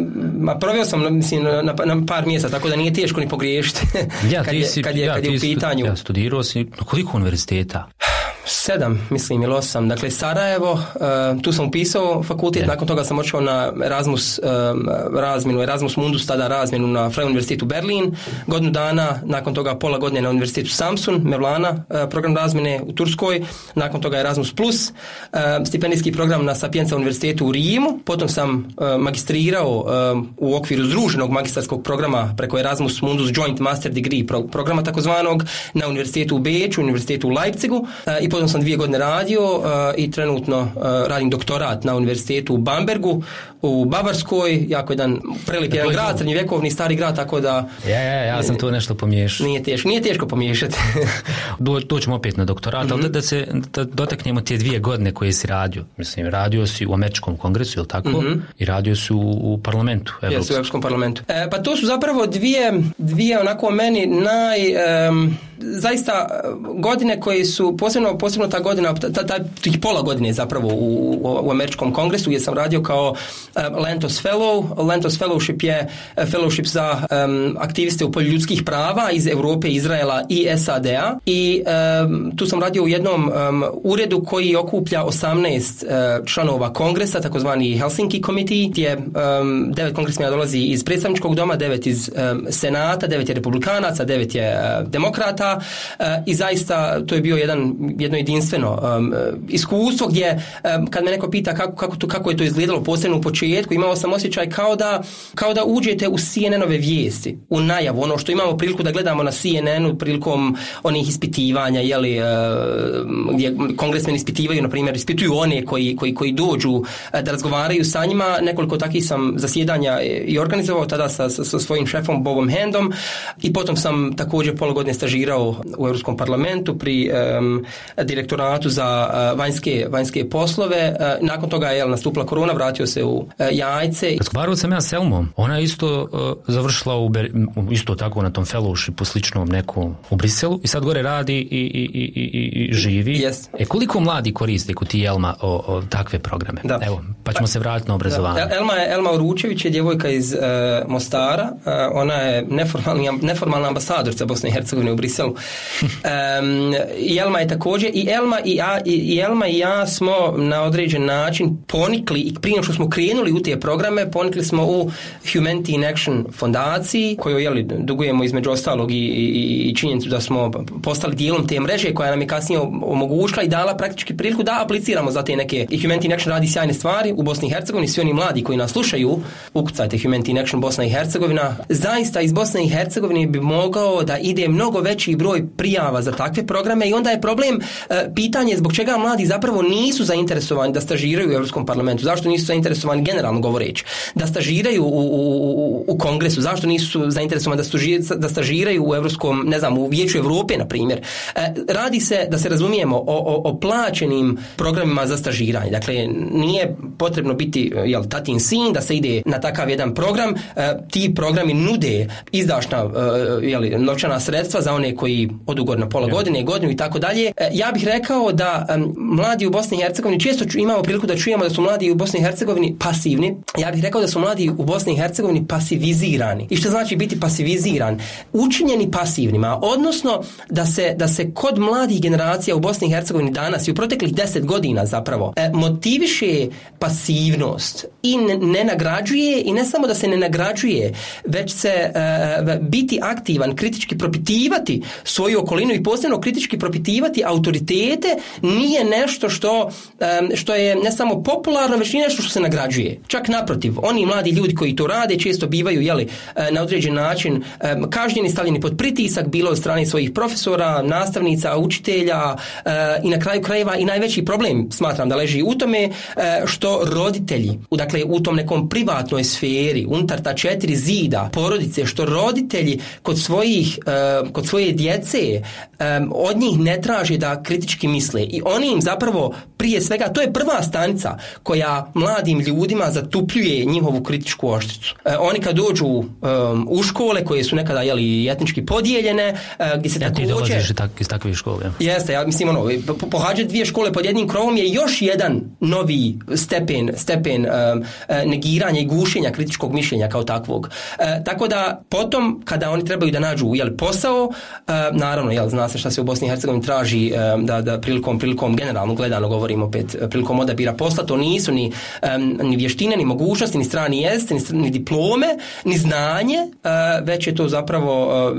a proveo sam mislim, na, na, na par mjeseca, tako da nije teško ni pogriješiti ja, kad, je, si, kad je, ja, kad je u pitanju. Ja, studirao si na koliko univerziteta? Sedam, mislim, ili osam. Dakle, Sarajevo, uh, tu sam upisao fakultet, yeah. nakon toga sam otišao na Erasmus um, razmjenu, Erasmus Mundus, tada razmjenu na Freie Universitetu Berlin, godinu dana, nakon toga pola godine na Univerzitetu Samsun, Mevlana, uh, program razmjene u Turskoj, nakon toga Erasmus Plus, uh, stipendijski program na Sapienza Univerzitetu u Rimu, potom sam uh, magistrirao um, u okviru združenog magistarskog programa preko Erasmus Mundus Joint Master Degree pro- programa takozvanog na Univerzitetu u Beču, Univerzitetu u Leipzigu uh, i potom sam dvije godine radio uh, i trenutno uh, radim doktorat na univerzitetu u Bambergu u Bavarskoj, jako jedan prelip jedan grad, srednjovjekovni stari grad, tako da ja, ja, ja sam to nešto pomiješao. Nije teško, nije teško pomiješati. Do, doćemo opet na doktorat, mm-hmm. ali da, da se da dotaknemo te dvije godine koje si radio. Mislim, radio si u Američkom kongresu, ili tako? Mm-hmm. I radio si u, u parlamentu. Jesu, u Europskom parlamentu. E, pa to su zapravo dvije, dvije onako meni naj... Um, zaista godine koje su, posebno, posebno ta godina, ta, ta, tih pola godine zapravo u, u, u Američkom kongresu gdje sam radio kao uh, Lantos Fellow. Lantos Fellowship je uh, fellowship za um, aktiviste u polju ljudskih prava iz Europe, Izraela i S A D-a i um, tu sam radio u jednom um, uredu koji okuplja osamnaest uh, članova kongresa, takozvani Helsinki Committee, gdje um, devet kongresmena dolazi iz predstavničkog doma, devet iz um, senata, devet je republikanaca, devet je uh, demokrata. Uh, i zaista to je bio jedan, jedno jedinstveno um, iskustvo gdje um, kad me neko pita kako, kako, to, kako je to izgledalo posebno u početku, imao sam osjećaj kao da, kao da uđete u C N N-ove vijesti, u najavu, ono što imamo priliku da gledamo na C N N-u prilikom onih ispitivanja, jeli, uh, gdje kongresmeni ispitivaju, na primjer, ispituju one koji, koji, koji dođu uh, da razgovaraju sa njima. Nekoliko takvih sam zasjedanja i organizovao tada sa, sa, sa svojim šefom Bobom Handom i potom sam također pola godine stažirao u Europskom parlamentu pri um, direktoratu za uh, vanjske, vanjske poslove. Uh, nakon toga je nastupila korona, vratio se u uh, Jajce. Razgovarao sam ja s Elmom. Ona je isto uh, završila u Ber... isto tako na tom fellowshipu sličnom nekom u Briselu i sad gore radi i, i, i, i, i živi. Yes. E koliko mladi koriste kod ti Elma o, o takve programe? Da. Evo, pa ćemo pa, se vratiti na obrazovanje. Da. Elma, je, Elma Uručević je djevojka iz uh, Mostara. Uh, ona je neformalni, neformalna ambasadorca Bosne i Hercegovine u Briselu. Briselu. Um, i Elma je također, i Elma i, ja, i Elma i ja smo na određen način ponikli, i prije što smo krenuli u te programe, ponikli smo u Humanity in Action fondaciji, koju jeli, dugujemo između ostalog i, i, i činjenicu da smo postali dijelom te mreže koja nam je kasnije omogućila i dala praktički priliku da apliciramo za te neke. I Humanity in Action radi sjajne stvari u Bosni i Hercegovini. Svi oni mladi koji nas slušaju, ukucajte Humanity in Action Bosna i Hercegovina. Zaista iz Bosne i Hercegovine bi mogao da ide mnogo veći broj prijava za takve programe i onda je problem e, pitanje zbog čega mladi zapravo nisu zainteresovani da stažiraju u Europskom parlamentu. Zašto nisu zainteresovani generalno govoreći da stažiraju u, u, u, u kongresu? Zašto nisu zainteresovani da, stuži, da stažiraju u Europskom, ne znam, u Vijeću Evrope, na primjer? E, radi se, da se razumijemo, o, o, o plaćenim programima za stažiranje. Dakle, nije potrebno biti jel, tatin sin da se ide na takav jedan program. E, ti programi nude izdašna e, jel, novčana sredstva za one koji odu gore na pola godine, godinu i tako dalje. E, ja bih rekao da e, mladi u Bosni i Hercegovini, često ču, imamo priliku da čujemo da su mladi u Bosni i Hercegovini pasivni. Ja bih rekao da su mladi u Bosni i Hercegovini pasivizirani. I što znači biti pasiviziran? Učinjeni pasivnima, odnosno da se, da se kod mladih generacija u Bosni i Hercegovini danas i u proteklih deset godina zapravo e, motiviše pasivnost i ne, ne nagrađuje, i ne samo da se ne nagrađuje, već se e, biti aktivan, kritički propitivati svoju okolinu i posebno kritički propitivati autoritete nije nešto što, e, što je ne samo popularno, već nije nešto što se nagrađuje. Čak naprotiv, oni mladi ljudi koji to rade često bivaju jeli, na određen način e, kažnjeni, stavljeni pod pritisak, bilo od strane svojih profesora, nastavnica, učitelja e, i na kraju krajeva i najveći problem smatram da leži u tome e, što roditelji, dakle u tom nekom privatnoj sferi, unutar ta četiri zida porodice, što roditelji kod svojih, e, kod svoje djece e, od njih ne traže da kritički misle i oni im zapravo prije svega, to je prva stanica koja mladim ljudima zatupljuje njihovu kritičku oštricu. E, oni kad dođu um, u škole koje su nekada jeli, etnički podijeljene, uh, gdje se ja također... ti dolaziš tak, iz takve škole. Jeste, ja mislim ono, po, pohađati dvije škole pod jednim krovom je još jedan novi stepen, stepen um, negiranja i gušenja kritičkog mišljenja kao takvog. Uh, tako da potom kada oni trebaju da nađu jel, posao, uh, naravno, jel, zna se šta se u Bosni i Hercegovini traži um, da, da prilikom, prilikom generalno gledano govorimo opet, prilikom odabira posla, to nisu ni, um, ni vještine, ni mogućnosti, ni strani jezik, ni, ni diplome, ni znanje, uh, već je to zapravo uh,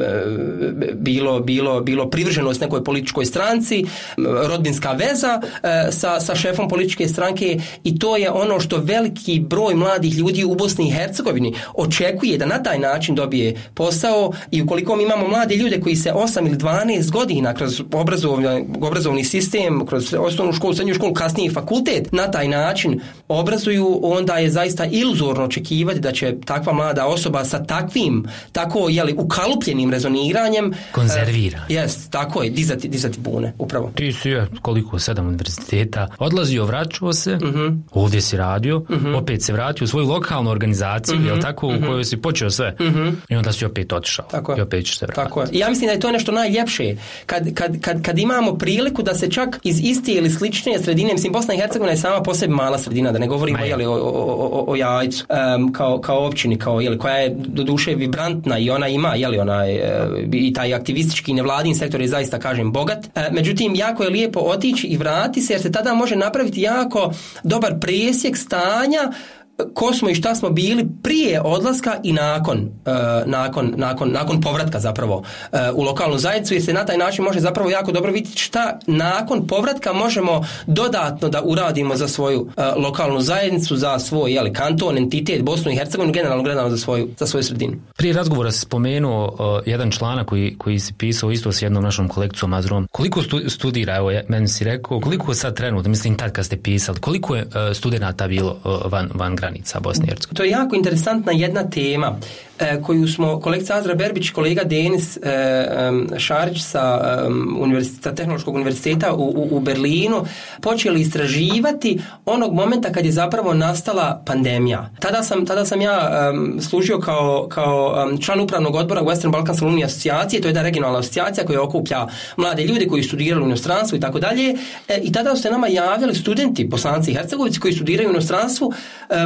bilo, bilo, bilo privrženost nekoj političkoj stranci, rodbinska veza uh, sa, sa šefom političke stranke i to je ono što veliki broj mladih ljudi u Bosni i Hercegovini očekuje da na taj način dobije posao i ukoliko mi imamo mlade ljude koji se osam ili dvanaest godina kroz obrazovni, obrazovni sistem, kroz osnovnu školu, srednju školu, kasnije fakultet, na taj način obrazuju, onda je zaista iluzorno očekivati da će takva mlada osoba sa takvim, tako jeli, ukalupljenim rezoniranjem konzervira. Uh, jest, tako je, dizati, dizati bune, upravo. Ti si je, koliko, sedam univerziteta, odlazio, vraćao se, uh-huh. ovdje si radio, uh-huh. opet se vratio u svoju lokalnu organizaciju, uh-huh. jel tako, uh-huh. u kojoj si počeo sve, uh-huh. i onda si opet otišao. Tako je. I opet ćeš se vratiti. Tako je. I ja mislim da je to nešto najljepše, kad, kad, kad, kad imamo priliku da se čak iz iste ili slične sredine, mislim, Bosna i Hercegovina je sama po sebi mala sredina, da ne govorimo jeli, o, o, o, o Jajcu, um, kao, kao općini, kao, jeli, koja je do duše vibrantna i ona ima, jeli, ona, e, i taj aktivistički nevladin sektor je zaista, kažem, bogat. E, međutim, jako je lijepo otići i vratiti se, jer se tada može napraviti jako dobar presjek stanja ko smo i šta smo bili prije odlaska i nakon, uh, nakon, nakon, nakon povratka zapravo uh, u lokalnu zajednicu, jer se na taj način može zapravo jako dobro vidjeti šta nakon povratka možemo dodatno da uradimo za svoju uh, lokalnu zajednicu, za svoj jeli, kanton, entitet, Bosnu i Hercegovinu, generalno gledano za svoju, za svoju sredinu. Prije razgovora si spomenuo uh, jedan članak koji, koji si pisao isto s jednom našom kolekcijom Azrom. Koliko stu, studira, evo, meni si rekao, koliko sad trenutno, mislim tad kad ste pisali, koliko je uh, studenata bilo uh, van, van granica Bosne i Hercegovine? To je jako interesantna jedna tema e, koju smo kolegica Azra Berbić, kolega Denis e, um, Šarić sa, um, univerziteta, Tehnološkog univerziteta u, u, u Berlinu počeli istraživati onog momenta kad je zapravo nastala pandemija. Tada sam, tada sam ja um, služio kao, kao um, član upravnog odbora Western Balkan Alumni asocijacije, to je jedna regionalna asocijacija koja okuplja mlade ljude koji studiraju u inostranstvu i tako dalje. I tada su se nama javljali studenti, Bosanci i Hercegovici koji studiraju u inostranstvu, e,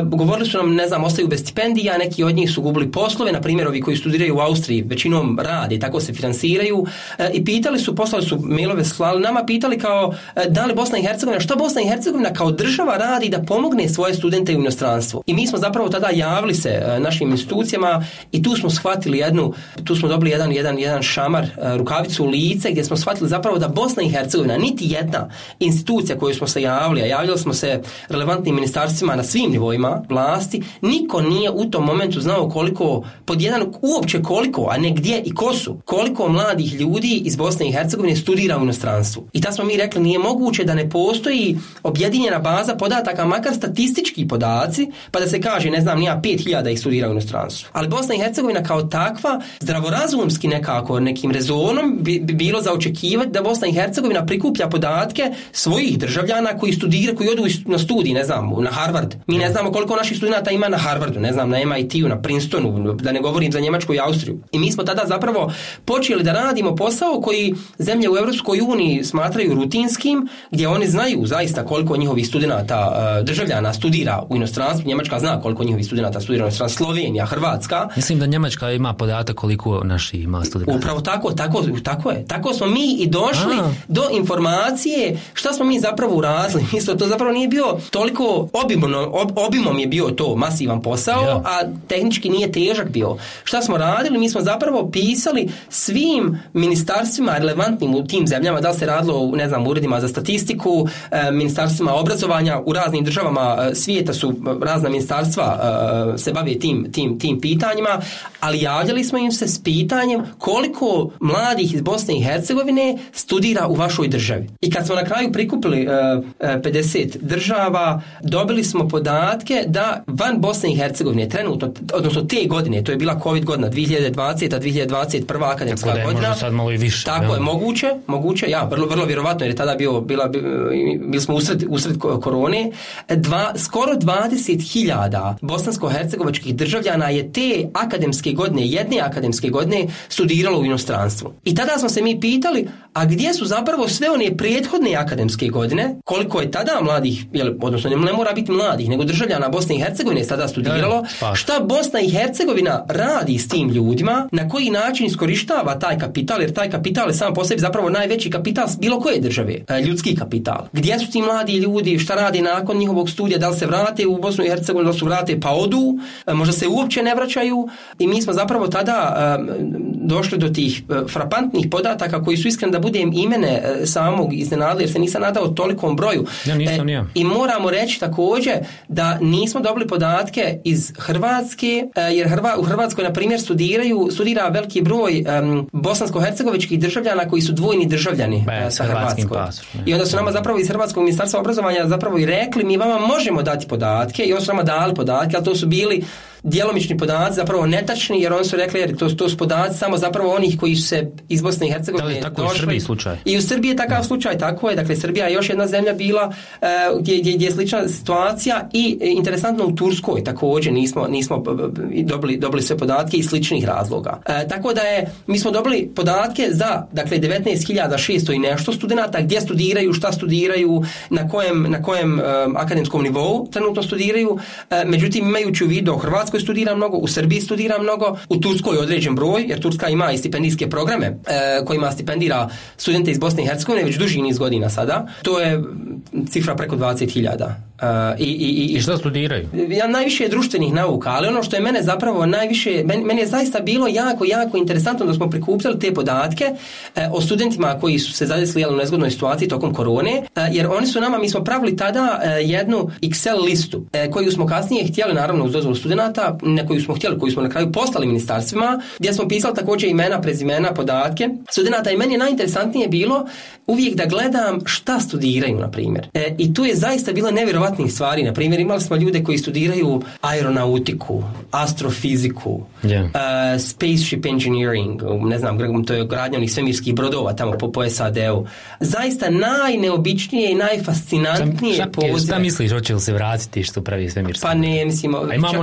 govorili su nam, ne znam, ostaju bez stipendija, neki od njih su gubili poslove, na primjer ovi koji studiraju u Austriji većinom rade i tako se finansiraju, e, i pitali su, poslali su mailove, slali nama, pitali kao e, da li Bosna i Hercegovina, šta Bosna i Hercegovina kao država radi da pomogne svoje studente u inostranstvu. I mi smo zapravo tada javili se e, našim institucijama i tu smo shvatili jednu, tu smo dobili jedan, jedan, jedan šamar, e, rukavicu u lice, gdje smo shvatili zapravo da Bosna i Hercegovina, niti jedna institucija koju smo se javili, a javljali smo se relevantnim ministarstvima na svim nivoima vlasti, niko nije u tom momentu znao koliko, pod jedan, uopće koliko, a ne gdje i ko su, koliko mladih ljudi iz Bosne i Hercegovine studira u inostranstvu. I tad smo mi rekli, nije moguće da ne postoji objedinjena baza podataka, makar statistički podaci, pa da se kaže, ne znam, nija pet hiljada ih studira u inostranstvu. Ali Bosna i Hercegovina kao takva, zdravorazumski nekako, nekim rezonom bi, bi bilo za očekivati da Bosna i Hercegovina prikuplja podatke svojih državljana koji studiraju, koji odu na studij, ne znam, na Harvard. Mi ne znamo koliko naših studenta ima na Harvardu, ne znam, na M I T-u, na Princetonu, da ne govorim za Njemačku i Austriju. I mi smo tada zapravo počeli da radimo posao koji zemlje u Europskoj uniji smatraju rutinskim, gdje oni znaju zaista koliko njihovih studenata, državljana studira u inostranstvu. Njemačka zna koliko njihovih studenata studira u inostranstvu, Slovenija, Hrvatska. Mislim da Njemačka ima podatak koliko naši ima studenata. Upravo tako, tako, tako je. Tako smo mi i došli A. do informacije šta smo mi zapravo uradili. Mislim, to zapravo nije bio toliko obimno, ob, obimom je bio to masivan posao, yeah. a tehnički nije težak bio. Šta smo radili? Mi smo zapravo pisali svim ministarstvima relevantnim u tim zemljama, da li se radilo u, ne znam, uredima za statistiku, e, ministarstvima obrazovanja, u raznim državama e, svijeta su razna ministarstva e, se bave tim, tim, tim pitanjima, ali javljali smo im se s pitanjem koliko mladih iz Bosne i Hercegovine studira u vašoj državi. I kad smo na kraju prikupili e, pedeset država, dobili smo podatke da van Bosne i Hercegovine trenutno, odnosno te godine, to je bila COVID godina, dvije hiljade dvadeseta dvije hiljade dvadeset prva akademska tako da je, godina. Možda sad malo i više. Tako ja. je, moguće, moguće, ja, vrlo, vrlo vjerovatno, jer je tada bio, bila, bili smo usred, usred korone, dva, skoro dvadeset hiljada bosansko-hercegovačkih državljana je te akademske godine, jedne akademske godine studiralo u inostranstvu. I tada smo se mi pitali, a gdje su zapravo sve one prethodne akademske godine, koliko je tada mladih, jel, odnosno ne, ne mora biti mladih, nego državljana Bosne i Hercegovine je tada studiralo, ja, šta Bosna i Hercegovina radi s tim ljudima, na koji način iskorištava taj kapital, jer taj kapital je sam po sebi zapravo najveći kapital bilo koje države, ljudski kapital. Gdje su ti mladi ljudi, šta radi nakon njihovog studija, da li se vrate u Bosnu i Hercegovinu, da li su vrate pa odu, možda se uopće ne vraćaju, i mi smo zapravo tada um, došli do tih uh, frapantnih podataka koji su, iskreno da budem, imene uh, samog iznenadili, jer se nisam nadao tolikom broju. Ja nisam, e, I moramo reći također da nismo dobili podatke iz Hrvatske, uh, jer Hrva, u Hrvatskoj, na primjer, studiraju, studira veliki broj um, bosansko-hercegovičkih državljana koji su dvojni državljani Be, uh, sa Hrvatskoj. Pasur, I onda su nama zapravo iz Hrvatskog ministarstva obrazovanja zapravo i rekli, mi vama možemo dati podatke, i oni su nama dali podatke, ali to su bili djelomični podaci, zapravo netačni, jer oni su rekli, jer to, to su podaci samo zapravo onih koji su se iz Bosne i Hercegovine došli. Da li je tako u Srbiji slučaj? I u Srbiji je takav no. slučaj, tako je. Dakle, Srbija je još jedna zemlja bila uh, gdje, gdje, gdje je slična situacija, i interesantno u Turskoj također nismo, nismo dobili, dobili sve podatke iz sličnih razloga. Uh, tako da je, mi smo dobili podatke za, dakle, devetnaest hiljada šesto i nešto studenata, gdje studiraju, šta studiraju, na kojem, na kojem uh, akademskom nivou trenutno studiraju, uh, međutim, imajući u vidu Hrvatskoj studira mnogo, u Srbiji studira mnogo, u Turskoj određen broj, jer Turska ima i stipendijske programe e, kojima stipendira studente iz Bosne i Hercegovine već duži niz godina sada. To je cifra preko dvadeset hiljada. Uh, i, i, I šta studiraju? Ja, najviše je društvenih nauka, ali ono što je mene zapravo najviše, meni, meni je zaista bilo jako, jako interesantno da smo prikupljali te podatke uh, o studentima koji su se zadesli u nezgodnoj situaciji tokom korone, uh, jer oni su nama, mi smo pravili tada uh, jednu Excel listu uh, koju smo kasnije htjeli, naravno uz dozvolu studenata, na koju smo htjeli, koju smo na kraju poslali ministarstvima, gdje smo pisali također imena, prezimena, podatke studenata, i meni je najinteresantnije bilo uvijek da gledam šta studiraju, na primjer. E, I tu je zaista bilo nevjerovatnih stvari. Na primjer, imali smo ljude koji studiraju aeronautiku, astrofiziku, yeah. uh, spaceship engineering, ne znam, to je gradnja onih svemirskih brodova tamo po, po S A D-u. Zaista najneobičnije i najfascinantnije šta, šta, pozive. Šta misliš, hoće li se vratiti što pravi svemirski? Pa ne, mislim... A imamo naš, jel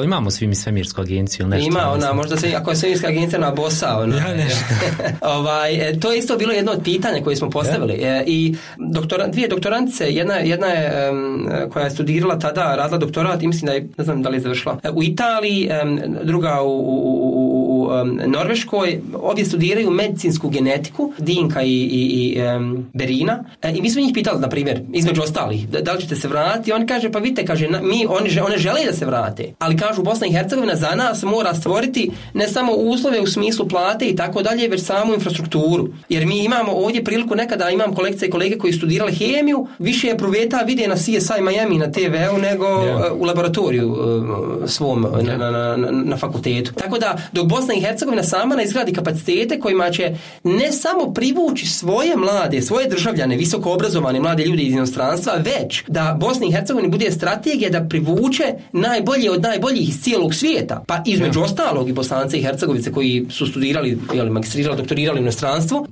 imamo svi mi svemirsku agenciju. Nešto, ima ona, možda se, ako je svemirska agencija na bosa. Ona, ja, nešto. ovaj, to je isto bilo jedno od pitanja koje smo postavili. Ja. I doktora, dvije doktorantice, jedna, jedna je um, koja je studirala tada, radila doktorat i mislim da je, ne znam da li je završila, u Italiji, um, druga u, u, u um, Norveškoj, obje studiraju medicinsku genetiku, Dinka i, i, i um, Berina. E, I mi smo njih pitali, na primjer, između ostalih, da, da li ćete se vratiti? On kaže, pa vidite, kaže, mi, oni, one žele da se vrate, ali kažu, Bosna i Hercegovina za nas mora stvoriti ne samo uslove u smislu plate i tako dalje, već samu infrastrukturu. Jer mi imamo ovdje priliku, nekada imam kolegice i kolege koji studirali hemiju, više je pruveta vide na C S I Miami na T V-u nego yeah. u laboratoriju uh, svom yeah. na, na, na, na fakultetu. Tako da, dok Bosna i Hercegovina sama ne izgradi kapacitete kojima će ne samo privući svoje mlade, svoje državljane, visoko obrazovane mlade ljude iz inostranstva, već da Bosna i Hercegovina bude strategija da privuče najbolje od najboljih iz cijelog svijeta. Pa između yeah. ostalog i Bosance i Hercegovice koji su studirali, jeli, magistrirali, doktorirali u inostranstvu.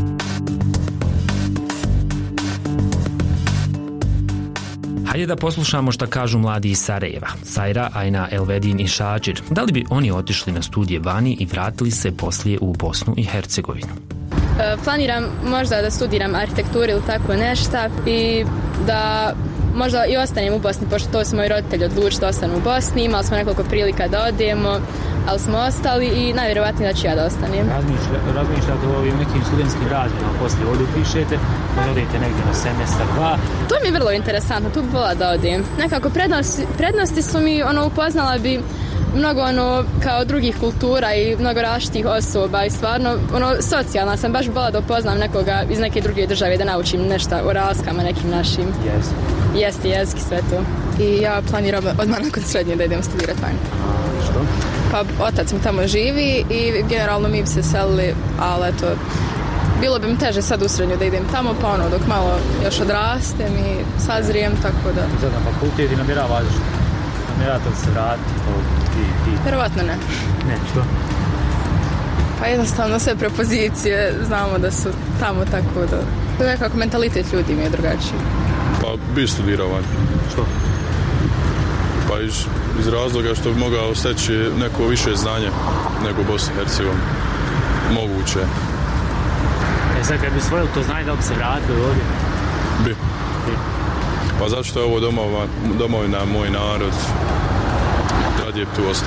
Hajde da poslušamo šta kažu mladi iz Sarajeva. Sajra, Ajna, Elvedin i Šađir. Da li bi oni otišli na studije vani i vratili se poslije u Bosnu i Hercegovinu? E, planiram možda da studiram arhitekturu ili tako nešto i da možda i ostanem u Bosni, pošto to su moji roditelji odlučili da ostanu u Bosni. Imali smo nekoliko prilika da odemo, ali smo ostali i najvjerovatnije da ću ja da ostanem. Razmišljate o ovim nekim studentskim razmjenama, poslije ovdje pišete, da odete negdje na semestar, dva. To mi je vrlo interesantno, tu bi volila da odem. Nekako prednosti, prednosti su mi, ono, upoznala bi mnogo ono kao drugih kultura i mnogo različitih osoba i stvarno ono socijalna sam, baš volila da upoznam nekoga iz neke druge države, da naučim nešto o razlikama nekim našim. Jezik. Jesti jezik, sve to. I ja planiram odmah nakon srednje da idem studirati vani. Što? Pa otac mi tamo živi i generalno mi bi se selili, ali eto, bilo bi mi teže sad u srednju da idem tamo, pa ono dok malo još odrastem i sazrijem, tako da... Sad na fakultet i namjeravaš, namjeravate li se vratiti? Vjerovatno ne. Ne, što? Pa jednostavno sve prepozicije znamo da su tamo, tako da... To je nekako mentalitet ljudi mi je drugačiji. Pa bi studirao vani. Što? Pa iz, iz razloga što bi mogao steći neko više znanje nego u Bosni i Hercegovini. Moguće. E sad kad bi svojili to znanje, da li bi se vratili ovdje? Bi. Bi. Pa zašto je ovo domova, domovina, moj narod, radije tu ostao.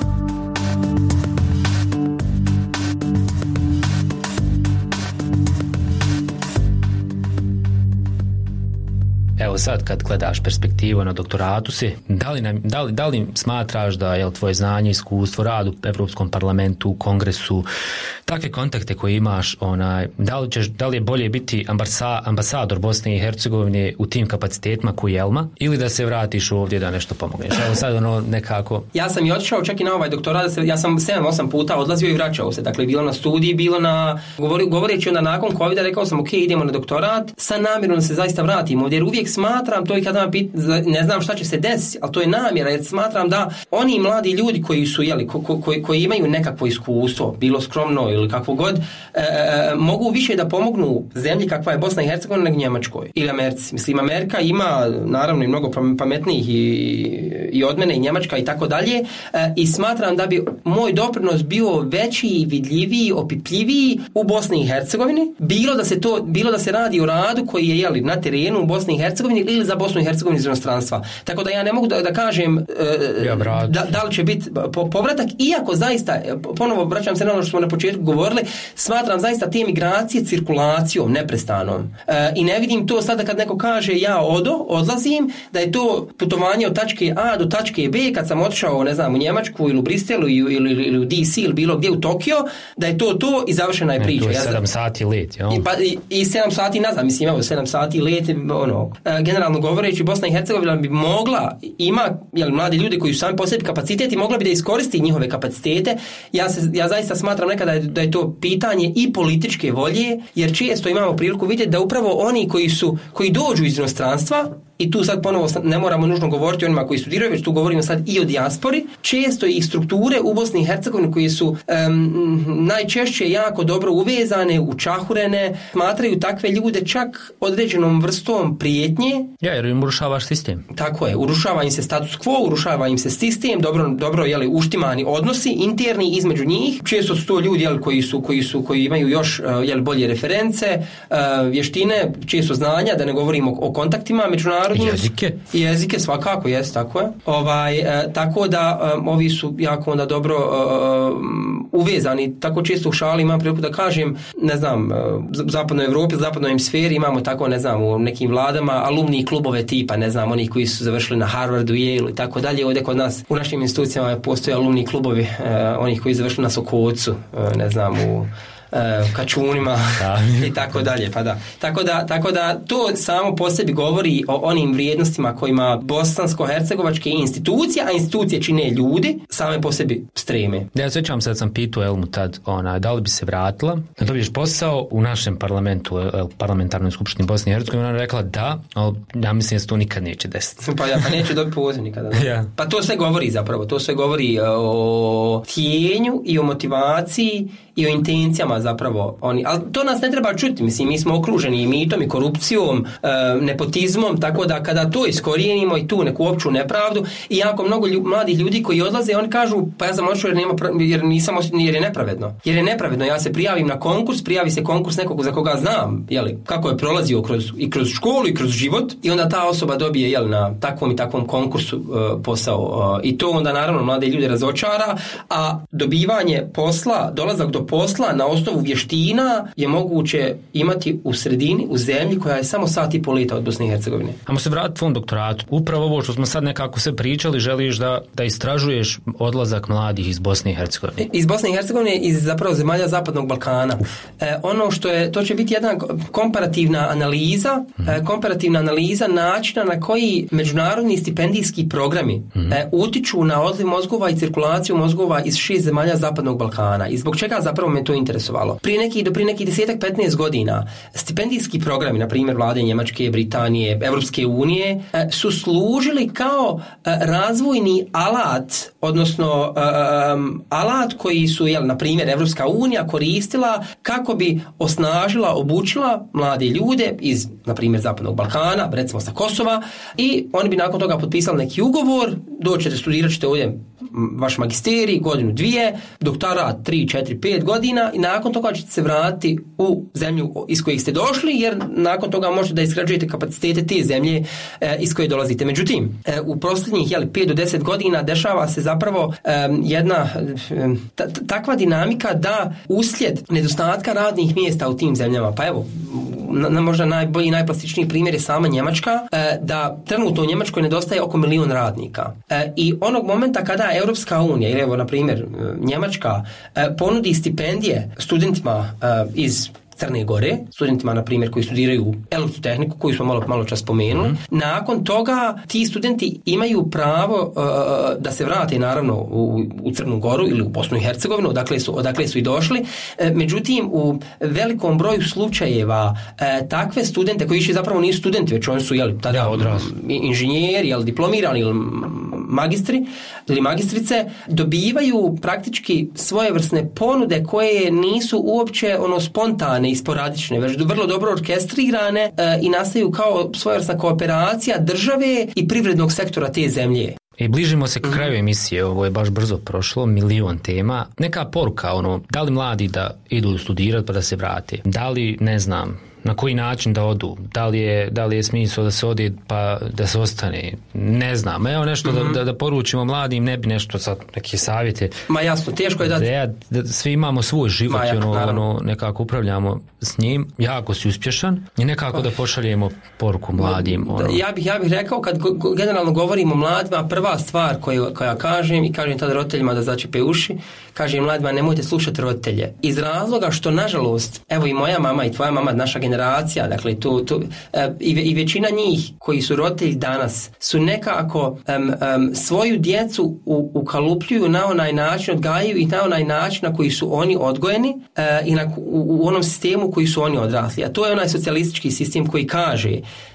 Evo sad kad gledaš perspektivu na doktoratu si, da li, nam, da li, da li smatraš da je tvoje znanje, iskustvo, rad u Evropskom parlamentu, kongresu, takve kontakte koje imaš, onaj, da li, ćeš, da li je bolje biti ambasa, ambasador Bosne i Hercegovine u tim kapacitetima koji Elma ili da se vratiš ovdje da nešto pomogneš? Evo sad ono nekako... Ja sam i otišao čak i na ovaj doktorat, ja sam sedam osam puta odlazio i vraćao se, dakle bilo na studiji, bilo na... Govori, govoreći onda nakon covida rekao sam ok, idemo na doktorat, sa namjerom da se zaista vratimo ovdje, jer uvijek smatram to i kada me pit, ne znam šta će se desiti, ali to je namjera, jer smatram da oni mladi ljudi koji su, jeli, ko, ko, koji, koji imaju nekakvo iskustvo, bilo skromno ili kakvo god, e, e, mogu više da pomognu zemlji kakva je Bosna i Hercegovina nego Njemačkoj ili Americi. Mislim, Amerika ima naravno i mnogo pametnijih i, i od mene i Njemačka i tako dalje, e, i smatram da bi moj doprinos bio veći, vidljiviji, opipljiviji u Bosni i Hercegovini, bilo da se to, bilo da se radi o radu koji je, jeli, na terenu u Bosni i Hercegovini ili za Bosnu i Hercegovinu iz inostranstva. Tako da ja ne mogu da, da kažem e, ja, da, da li će biti po, povratak, iako zaista, ponovo vraćam se na ono što smo na početku govorili, smatram zaista te migracije cirkulacijom neprestanom. E, I ne vidim to sada kad neko kaže ja odo, odlazim, da je to putovanje od tačke A do tačke B, kad sam otišao, ne znam, u Njemačku ili u Bristelu ili, ili, ili u D C ili bilo gdje u Tokio, da je to to i završena je priča. Ne, to je ja sedam sati let, jel? I, pa, i, i sedam sati nazad, mislim, evo, sedam sati let, ono, e, generalno govoreći, Bosna i Hercegovina bi mogla, ima, jel, mladi ljudi koji su sami po sebi kapaciteti, mogla bi da iskoristi njihove kapacitete. Ja, se, ja zaista smatram nekada da je, da je to pitanje i političke volje, jer često imamo priliku vidjeti da upravo oni koji su, koji dođu iz inostranstva, i tu sad ponovo ne moramo nužno govoriti o onima koji studiraju, već tu govorimo sad i o dijaspori, često i strukture u Bosni i Hercegovini koji su um, najčešće jako dobro uvezane, učahurene, smatraju takve ljude čak određenom vrstom prijetnje. Ja, jer im urušavaš sistem. Tako je, urušava im se status quo, urušava im se sistem, dobro, dobro jeli, uštimani odnosi interni između njih. Često su to ljudi jeli, koji, su, koji, su, koji imaju još jeli, bolje reference, vještine, često znanja, da ne govorimo o, o kontaktima međunarodnim. Jezike. Jezike svakako, jest, tako je. Ovaj, e, tako da um, ovi su jako onda dobro uh, uvezani. Tako često u šali imam priliku da kažem, ne znam, u zapadnoj Evropi, u zapadnoj hemisferi imamo tako, ne znam, u nekim vladama alumni klubove tipa, ne znam, oni koji su završili na Harvardu, Yale i tako dalje. Ovdje kod nas u našim institucijama postoje alumni klubovi uh, onih koji su završili na Sokocu, uh, ne znam, u Uh, kačunima i tako dalje, pa da. Tako da, tako da to samo po sebi govori o onim vrijednostima kojima bosansko-hercegovačke institucije, a institucije čine ljudi, same po sebi streme. Ja sjećam se da sam pitao Elmu tad, ona, da li bi se vratila, da dobiješ posao u našem parlamentu, parlamentarnoj skupštini Bosne i Hercegovine, ona rekla da, ali ja mislim da se to nikad neće desiti. Pa ja, pa neće dobiti poziv nikada. Yeah. Pa to sve govori zapravo, to sve govori o tijenju i o motivaciji i o intencijama zapravo oni, ali to nas ne treba čuti, mislim, mi smo okruženi i mitom i korupcijom, e, nepotizmom, tako da kada to iskorijenimo i tu neku opću nepravdu i jako mnogo lju, mladih ljudi koji odlaze, oni kažu, pa ja sam otišao jer, nema, jer nisam, jer je nepravedno. Jer je nepravedno, ja se prijavim na konkurs, prijavi se konkurs nekog za koga znam, jeli, kako je prolazio kroz, i kroz školu i kroz život i onda ta osoba dobije, jeli, na takvom i takvom konkursu e, posao e, i to onda naravno mlade ljude razočara, a dobivanje posla, dolazak do posla na osnovu vještina je moguće imati u sredini, u zemlji koja je samo sat i pol leta od Bosne i Hercegovine. Ajmo se vratiti tvom doktoratu. Upravo ovo što smo sad nekako sve pričali, želiš da, da istražuješ odlazak mladih iz Bosne i Hercegovine. Iz Bosne i Hercegovine, iz zapravo zemalja Zapadnog Balkana. E, ono što je, to će biti jedna komparativna analiza, mm. e, komparativna analiza načina na koji međunarodni stipendijski programi mm. e, utiču na odliv mozgova i cirkulaciju mozgova iz šest zemalja Zapadnog Balkana. I zbog čega zapravo me to interesovalo. Prije neki, do prije nekih desetak, petnaest godina stipendijski programi, na primjer vlade Njemačke, Britanije, Evropske unije, su služili kao razvojni alat, odnosno um, alat koji su, jel, na primjer, Evropska unija koristila kako bi osnažila, obučila mlade ljude iz, na primjer, Zapadnog Balkana, recimo sa Kosova, i oni bi nakon toga potpisali neki ugovor, doćete, studirat ćete ovdje vaš magisterij, godinu, dvije, doktorat, tri, četiri, pet godina i nakon toga ćete se vratiti u zemlju iz kojih ste došli, jer nakon toga možete da izgrađujete kapacitete te zemlje e, iz koje dolazite. Međutim, e, u posljednjih jeli, pet do deset godina dešava se zapravo e, jedna e, t- takva dinamika da uslijed nedostatka radnih mjesta u tim zemljama, pa evo, na, na možda najbolji i najplastičniji primjer je sama Njemačka, e, da trenutno u Njemačkoj nedostaje oko milion radnika. E, I onog momenta kada Europska unija, ili evo, na primjer, Njemačka, e, ponudi stipendije studentima e, iz Crne Gore, studentima, na primjer, koji studiraju elektrotehniku, koju smo malo, malo čas spomenuli. Mm-hmm. Nakon toga ti studenti imaju pravo uh, da se vrate, naravno, u, u Crnu Goru ili u Bosnu i Hercegovinu, odakle su, odakle su i došli. E, međutim, u velikom broju slučajeva e, takve studente, koji više zapravo nisu studenti, već oni su, jeli, tada ja, odrasli inženjeri, jeli, diplomirani ili magistri ili magistrice, dobivaju praktički svojevrsne ponude koje nisu uopće ono spontane i sporadične, već vrlo dobro orkestrirane e, i nastaju kao svojevrsna kooperacija države i privrednog sektora te zemlje. I bližimo se k kraju emisije, ovo je baš brzo prošlo, milion tema. Neka poruka, ono, da li mladi da idu studirati pa da se vrate? Da li, ne znam, na koji način da odu? Da li je, da li je smisao da se ode pa da se ostane? Ne znam. Evo nešto mm-hmm. da, da, da poručimo mladim, ne bi nešto sad neke savjete. Ma jasno, teško je da... Da, da svi imamo svoj život i ono, ono, nekako upravljamo s njim. Jako si uspješan i nekako da pošaljemo poruku mladim. Ono. Ja bih, ja bih rekao, kad go, generalno govorimo o mladima, prva stvar koju, koja kažem i kažem tada roditeljima da začepe uši, kažem mladima, nemojte slušati roditelje. Iz razloga što, nažalost, evo i moja mama i tvoja mama, naša generacija, dakle tu, tu, e, i, i većina njih koji su roditelji danas su nekako um, um, svoju djecu u, ukalupljuju na onaj način, odgajaju i na onaj način na koji su oni odgojeni e, i na, u, u onom sistemu koji su oni odrasli. A to je onaj socijalistički sistem koji kaže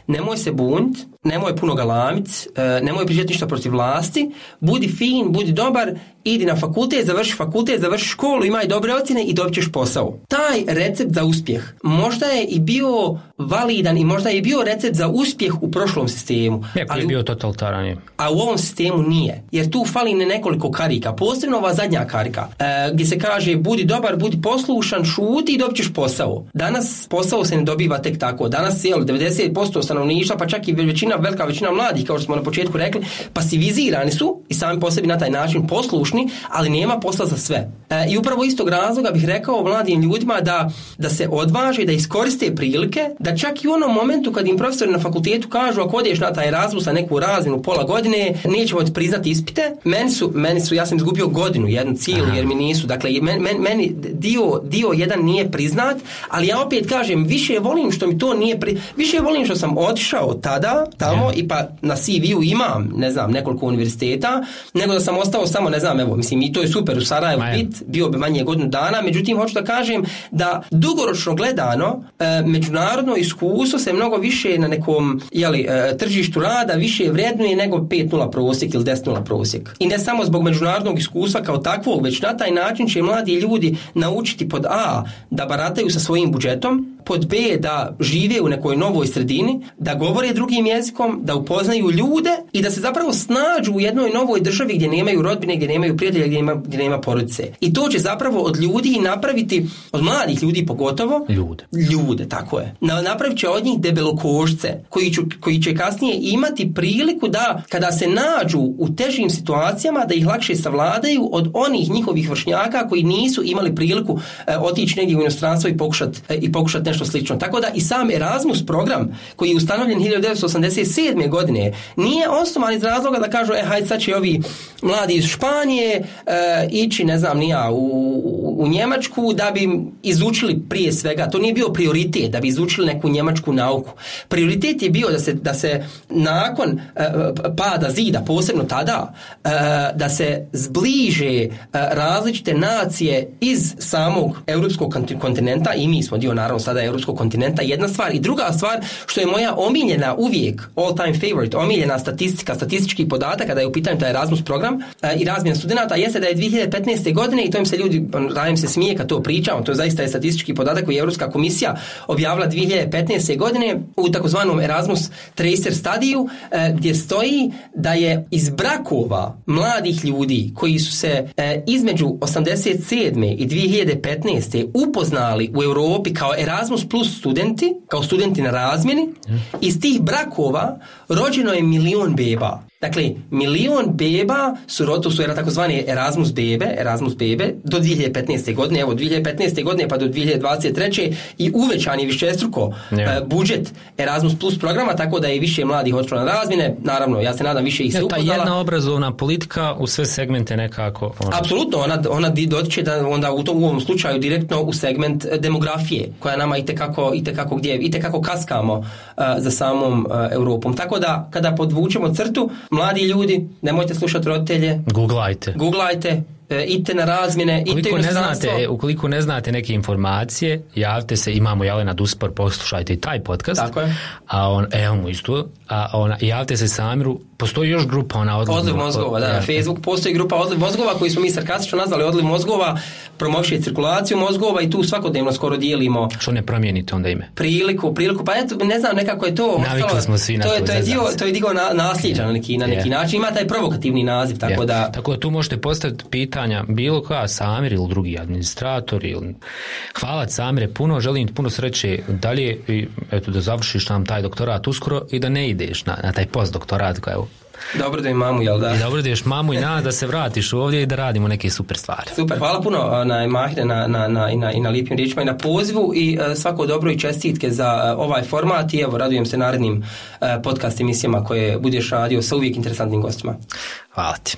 nemoj se bunit, nemoj puno galamit, nemoj pričati ništa protiv vlasti, budi fin, budi dobar, idi na fakultet, završi fakultet, završi školu, imaj dobre ocjene i dobit ćeš posao. Taj recept za uspjeh možda je i bio validan i možda je bio recept za uspjeh u prošlom sistemu. Neko je bio totalitaran. A u ovom sistemu nije. Jer tu fali ne nekoliko karika. Posebno ova zadnja karika. E, gdje se kaže budi dobar, budi poslušan, šuti i dobit ćeš posao. Danas posao se ne dobiva tek tako. Danas je devedeset posto stanovništva, pa čak i većina, velika većina mladih, kao što smo na početku rekli, pasivizirani su i sami po sebi na taj način poslušni, ali nema posla za sve. E, I upravo istog razloga bih rekao mladim ljudima da, da se odvaže, da iskoriste prilike, da čak i u onom momentu kad im profesori na fakultetu kažu ako odeš na taj Erasmus na neku razmjenu pola godine, nećemo ti priznati ispite. Meni su, meni su, ja sam izgubio godinu, jednu cijelu, jer mi nisu. Dakle, men, men, meni dio, dio jedan nije priznat, ali ja opet kažem, više volim što mi to nije pri... više volim što sam otišao tada, tamo, yeah. i pa na C V-u imam, ne znam, nekoliko univerziteta, nego da sam ostao samo, ne znam, evo, mislim, i to je super u Sarajevu bit, bio bi manje godinu dana, međutim, hoću da kažem da dugoročno gledano, e, međunarodno iskustvo se mnogo više na nekom, jeli, e, tržištu rada više vrednuje nego pet nula prosjek ili deset nula prosjek. I ne samo zbog međunarodnog iskustva kao takvog, već na taj način će mladi ljudi naučiti pod A da barataju sa svojim budžetom, pod B da žive u nekoj novoj sredini, da govore drugim jezikom, da upoznaju ljude i da se zapravo snađu u jednoj novoj državi gdje nemaju rodbine, gdje nemaju prijatelja, gdje nema, gdje nema porodice. I to će zapravo od ljudi napraviti, od mladih ljudi pogotovo, ljude. Ljude, tako je. Na, napravit će od njih debelokošce koji, ću, koji će kasnije imati priliku da kada se nađu u težim situacijama da ih lakše savladaju od onih njihovih vršnjaka koji nisu imali priliku e, otići negdje u inostranstvo i pokušati e, i pokušati nešto slično. Tako da i sam Erasmus program koji je ustanovljen hiljadu devetsto osamdeset sedme. godine nije osnovan iz razloga da kažu e hajde sad će ovi mladi iz Španije e, ići ne znam nija u, u, u Njemačku da bi izučili prije svega, to nije bio prioritet da bi izučili neku njemačku nauku. Prioritet je bio da se, da se nakon e, pada zida, posebno tada, e, da se zbliže e, različite nacije iz samog europskog kontinenta i mi smo dio naravno sada europskog kontinenta, jedna stvar. I druga stvar, što je moja omiljena uvijek, all time favorite, omiljena statistika, statistički podatak kada je u pitanju taj Erasmus program e, i razmjena studenata, jeste da je dvije hiljade petnaeste. godine, i to im se ljudi, radim se smije kad to pričam, to je zaista je statistički podatak koji je Europska komisija objavila dvije hiljade petnaeste. godine u takozvanom Erasmus Tracer studiju, e, gdje stoji da je iz brakova mladih ljudi koji su se e, između osamdeset sedme. i dvije hiljade petnaeste. upoznali u Europi kao Erasmus plus studenti, kao studenti na razmjeni, iz tih brakova rođeno je milion beba. Dakle, milion beba su roto su era takozvani Erasmus bebe, Erasmus bebe do dvije hiljade petnaeste. godine, evo dvije hiljade petnaeste. godine pa do dvije hiljade dvadeset treće. i uvećan je višestruko yeah. uh, budžet Erasmus plus programa, tako da je više mladih otišlo na razmjene. Naravno, ja se nadam više ih se ja, upoznala. Ta jedna obrazovna politika u sve segmente nekako. Ona... Apsolutno, ona, ona dotiče da onda u tom u ovom slučaju direktno u segment demografije, koja nama itekako, itekako gdje, itekako kaskamo uh, za samom uh, Europom. Tako da, kada podvučemo crtu, mladi ljudi, nemojte slušati roditelje. Googlajte. Googlajte. Idite na razmjene, ukoliko ne znate, ukoliko ne znate neke informacije, javite se, imamo Jelena Duspor, poslušajte i taj podcast. Tako je. A on, evo mu isto, a ona, javite se Samiru, postoji još grupa ona odliv, odliv mozgova, da, na Facebook postoji grupa odliv mozgova koji smo mi sarkastično nazvali odliv mozgova, promoviše cirkulaciju mozgova i tu svakodnevno skoro dijelimo. Što ne promijenite onda ime? Priliku, priliku, pa eto, ne znam, nekako je to navikli ostalo, smo svi na to. To, to je dio, to je dio na, nasljeđa na neki, na neki yeah. način, ima taj provokativni naziv, tako yeah. da... Tako da tu možete postaviti pitanja bilo koja, Samir ili drugi administrator ili... Hvala Samire puno, želim ti puno sreće dalje i eto da završiš nam taj doktorat uskoro i da ne ideš na, na taj postdoktorat koja je... Dobro da mamu, jel da? I dobro da ješ mamu i na da se vratiš ovdje i da radimo neke super stvari. Super, hvala puno na Mahire na, na, na, i, na, i na lijepim riječima i na pozivu i uh, svako dobro i čestitke za uh, ovaj format i evo radujem se narednim uh, podcast emisijama koje budeš radio sa uvijek interesantnim gostima. Hvala ti.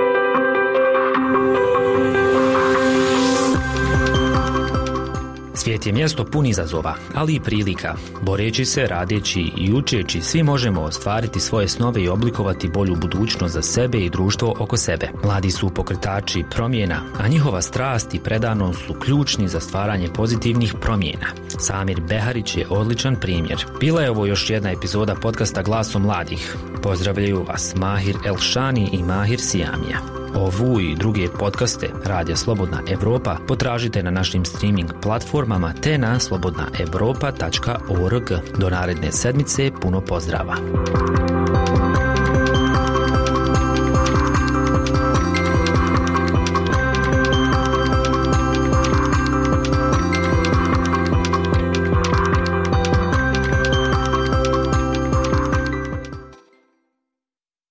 Svijet Svijet je mjesto pun izazova, ali i prilika. Boreći se, radeći i učeći, svi možemo ostvariti svoje snove i oblikovati bolju budućnost za sebe i društvo oko sebe. Mladi su pokretači promjena, a njihova strast i predanost su ključni za stvaranje pozitivnih promjena. Samir Beharić je odličan primjer. Bila je ovo još jedna epizoda podcasta Glasom mladih. Pozdravljaju vas Mahir Elšani i Mahir Sijamija. Ovu i druge podcaste Radija Slobodna Evropa potražite na našim streaming platformama te na slobodna evropa tačka org. Do naredne sedmice puno pozdrava.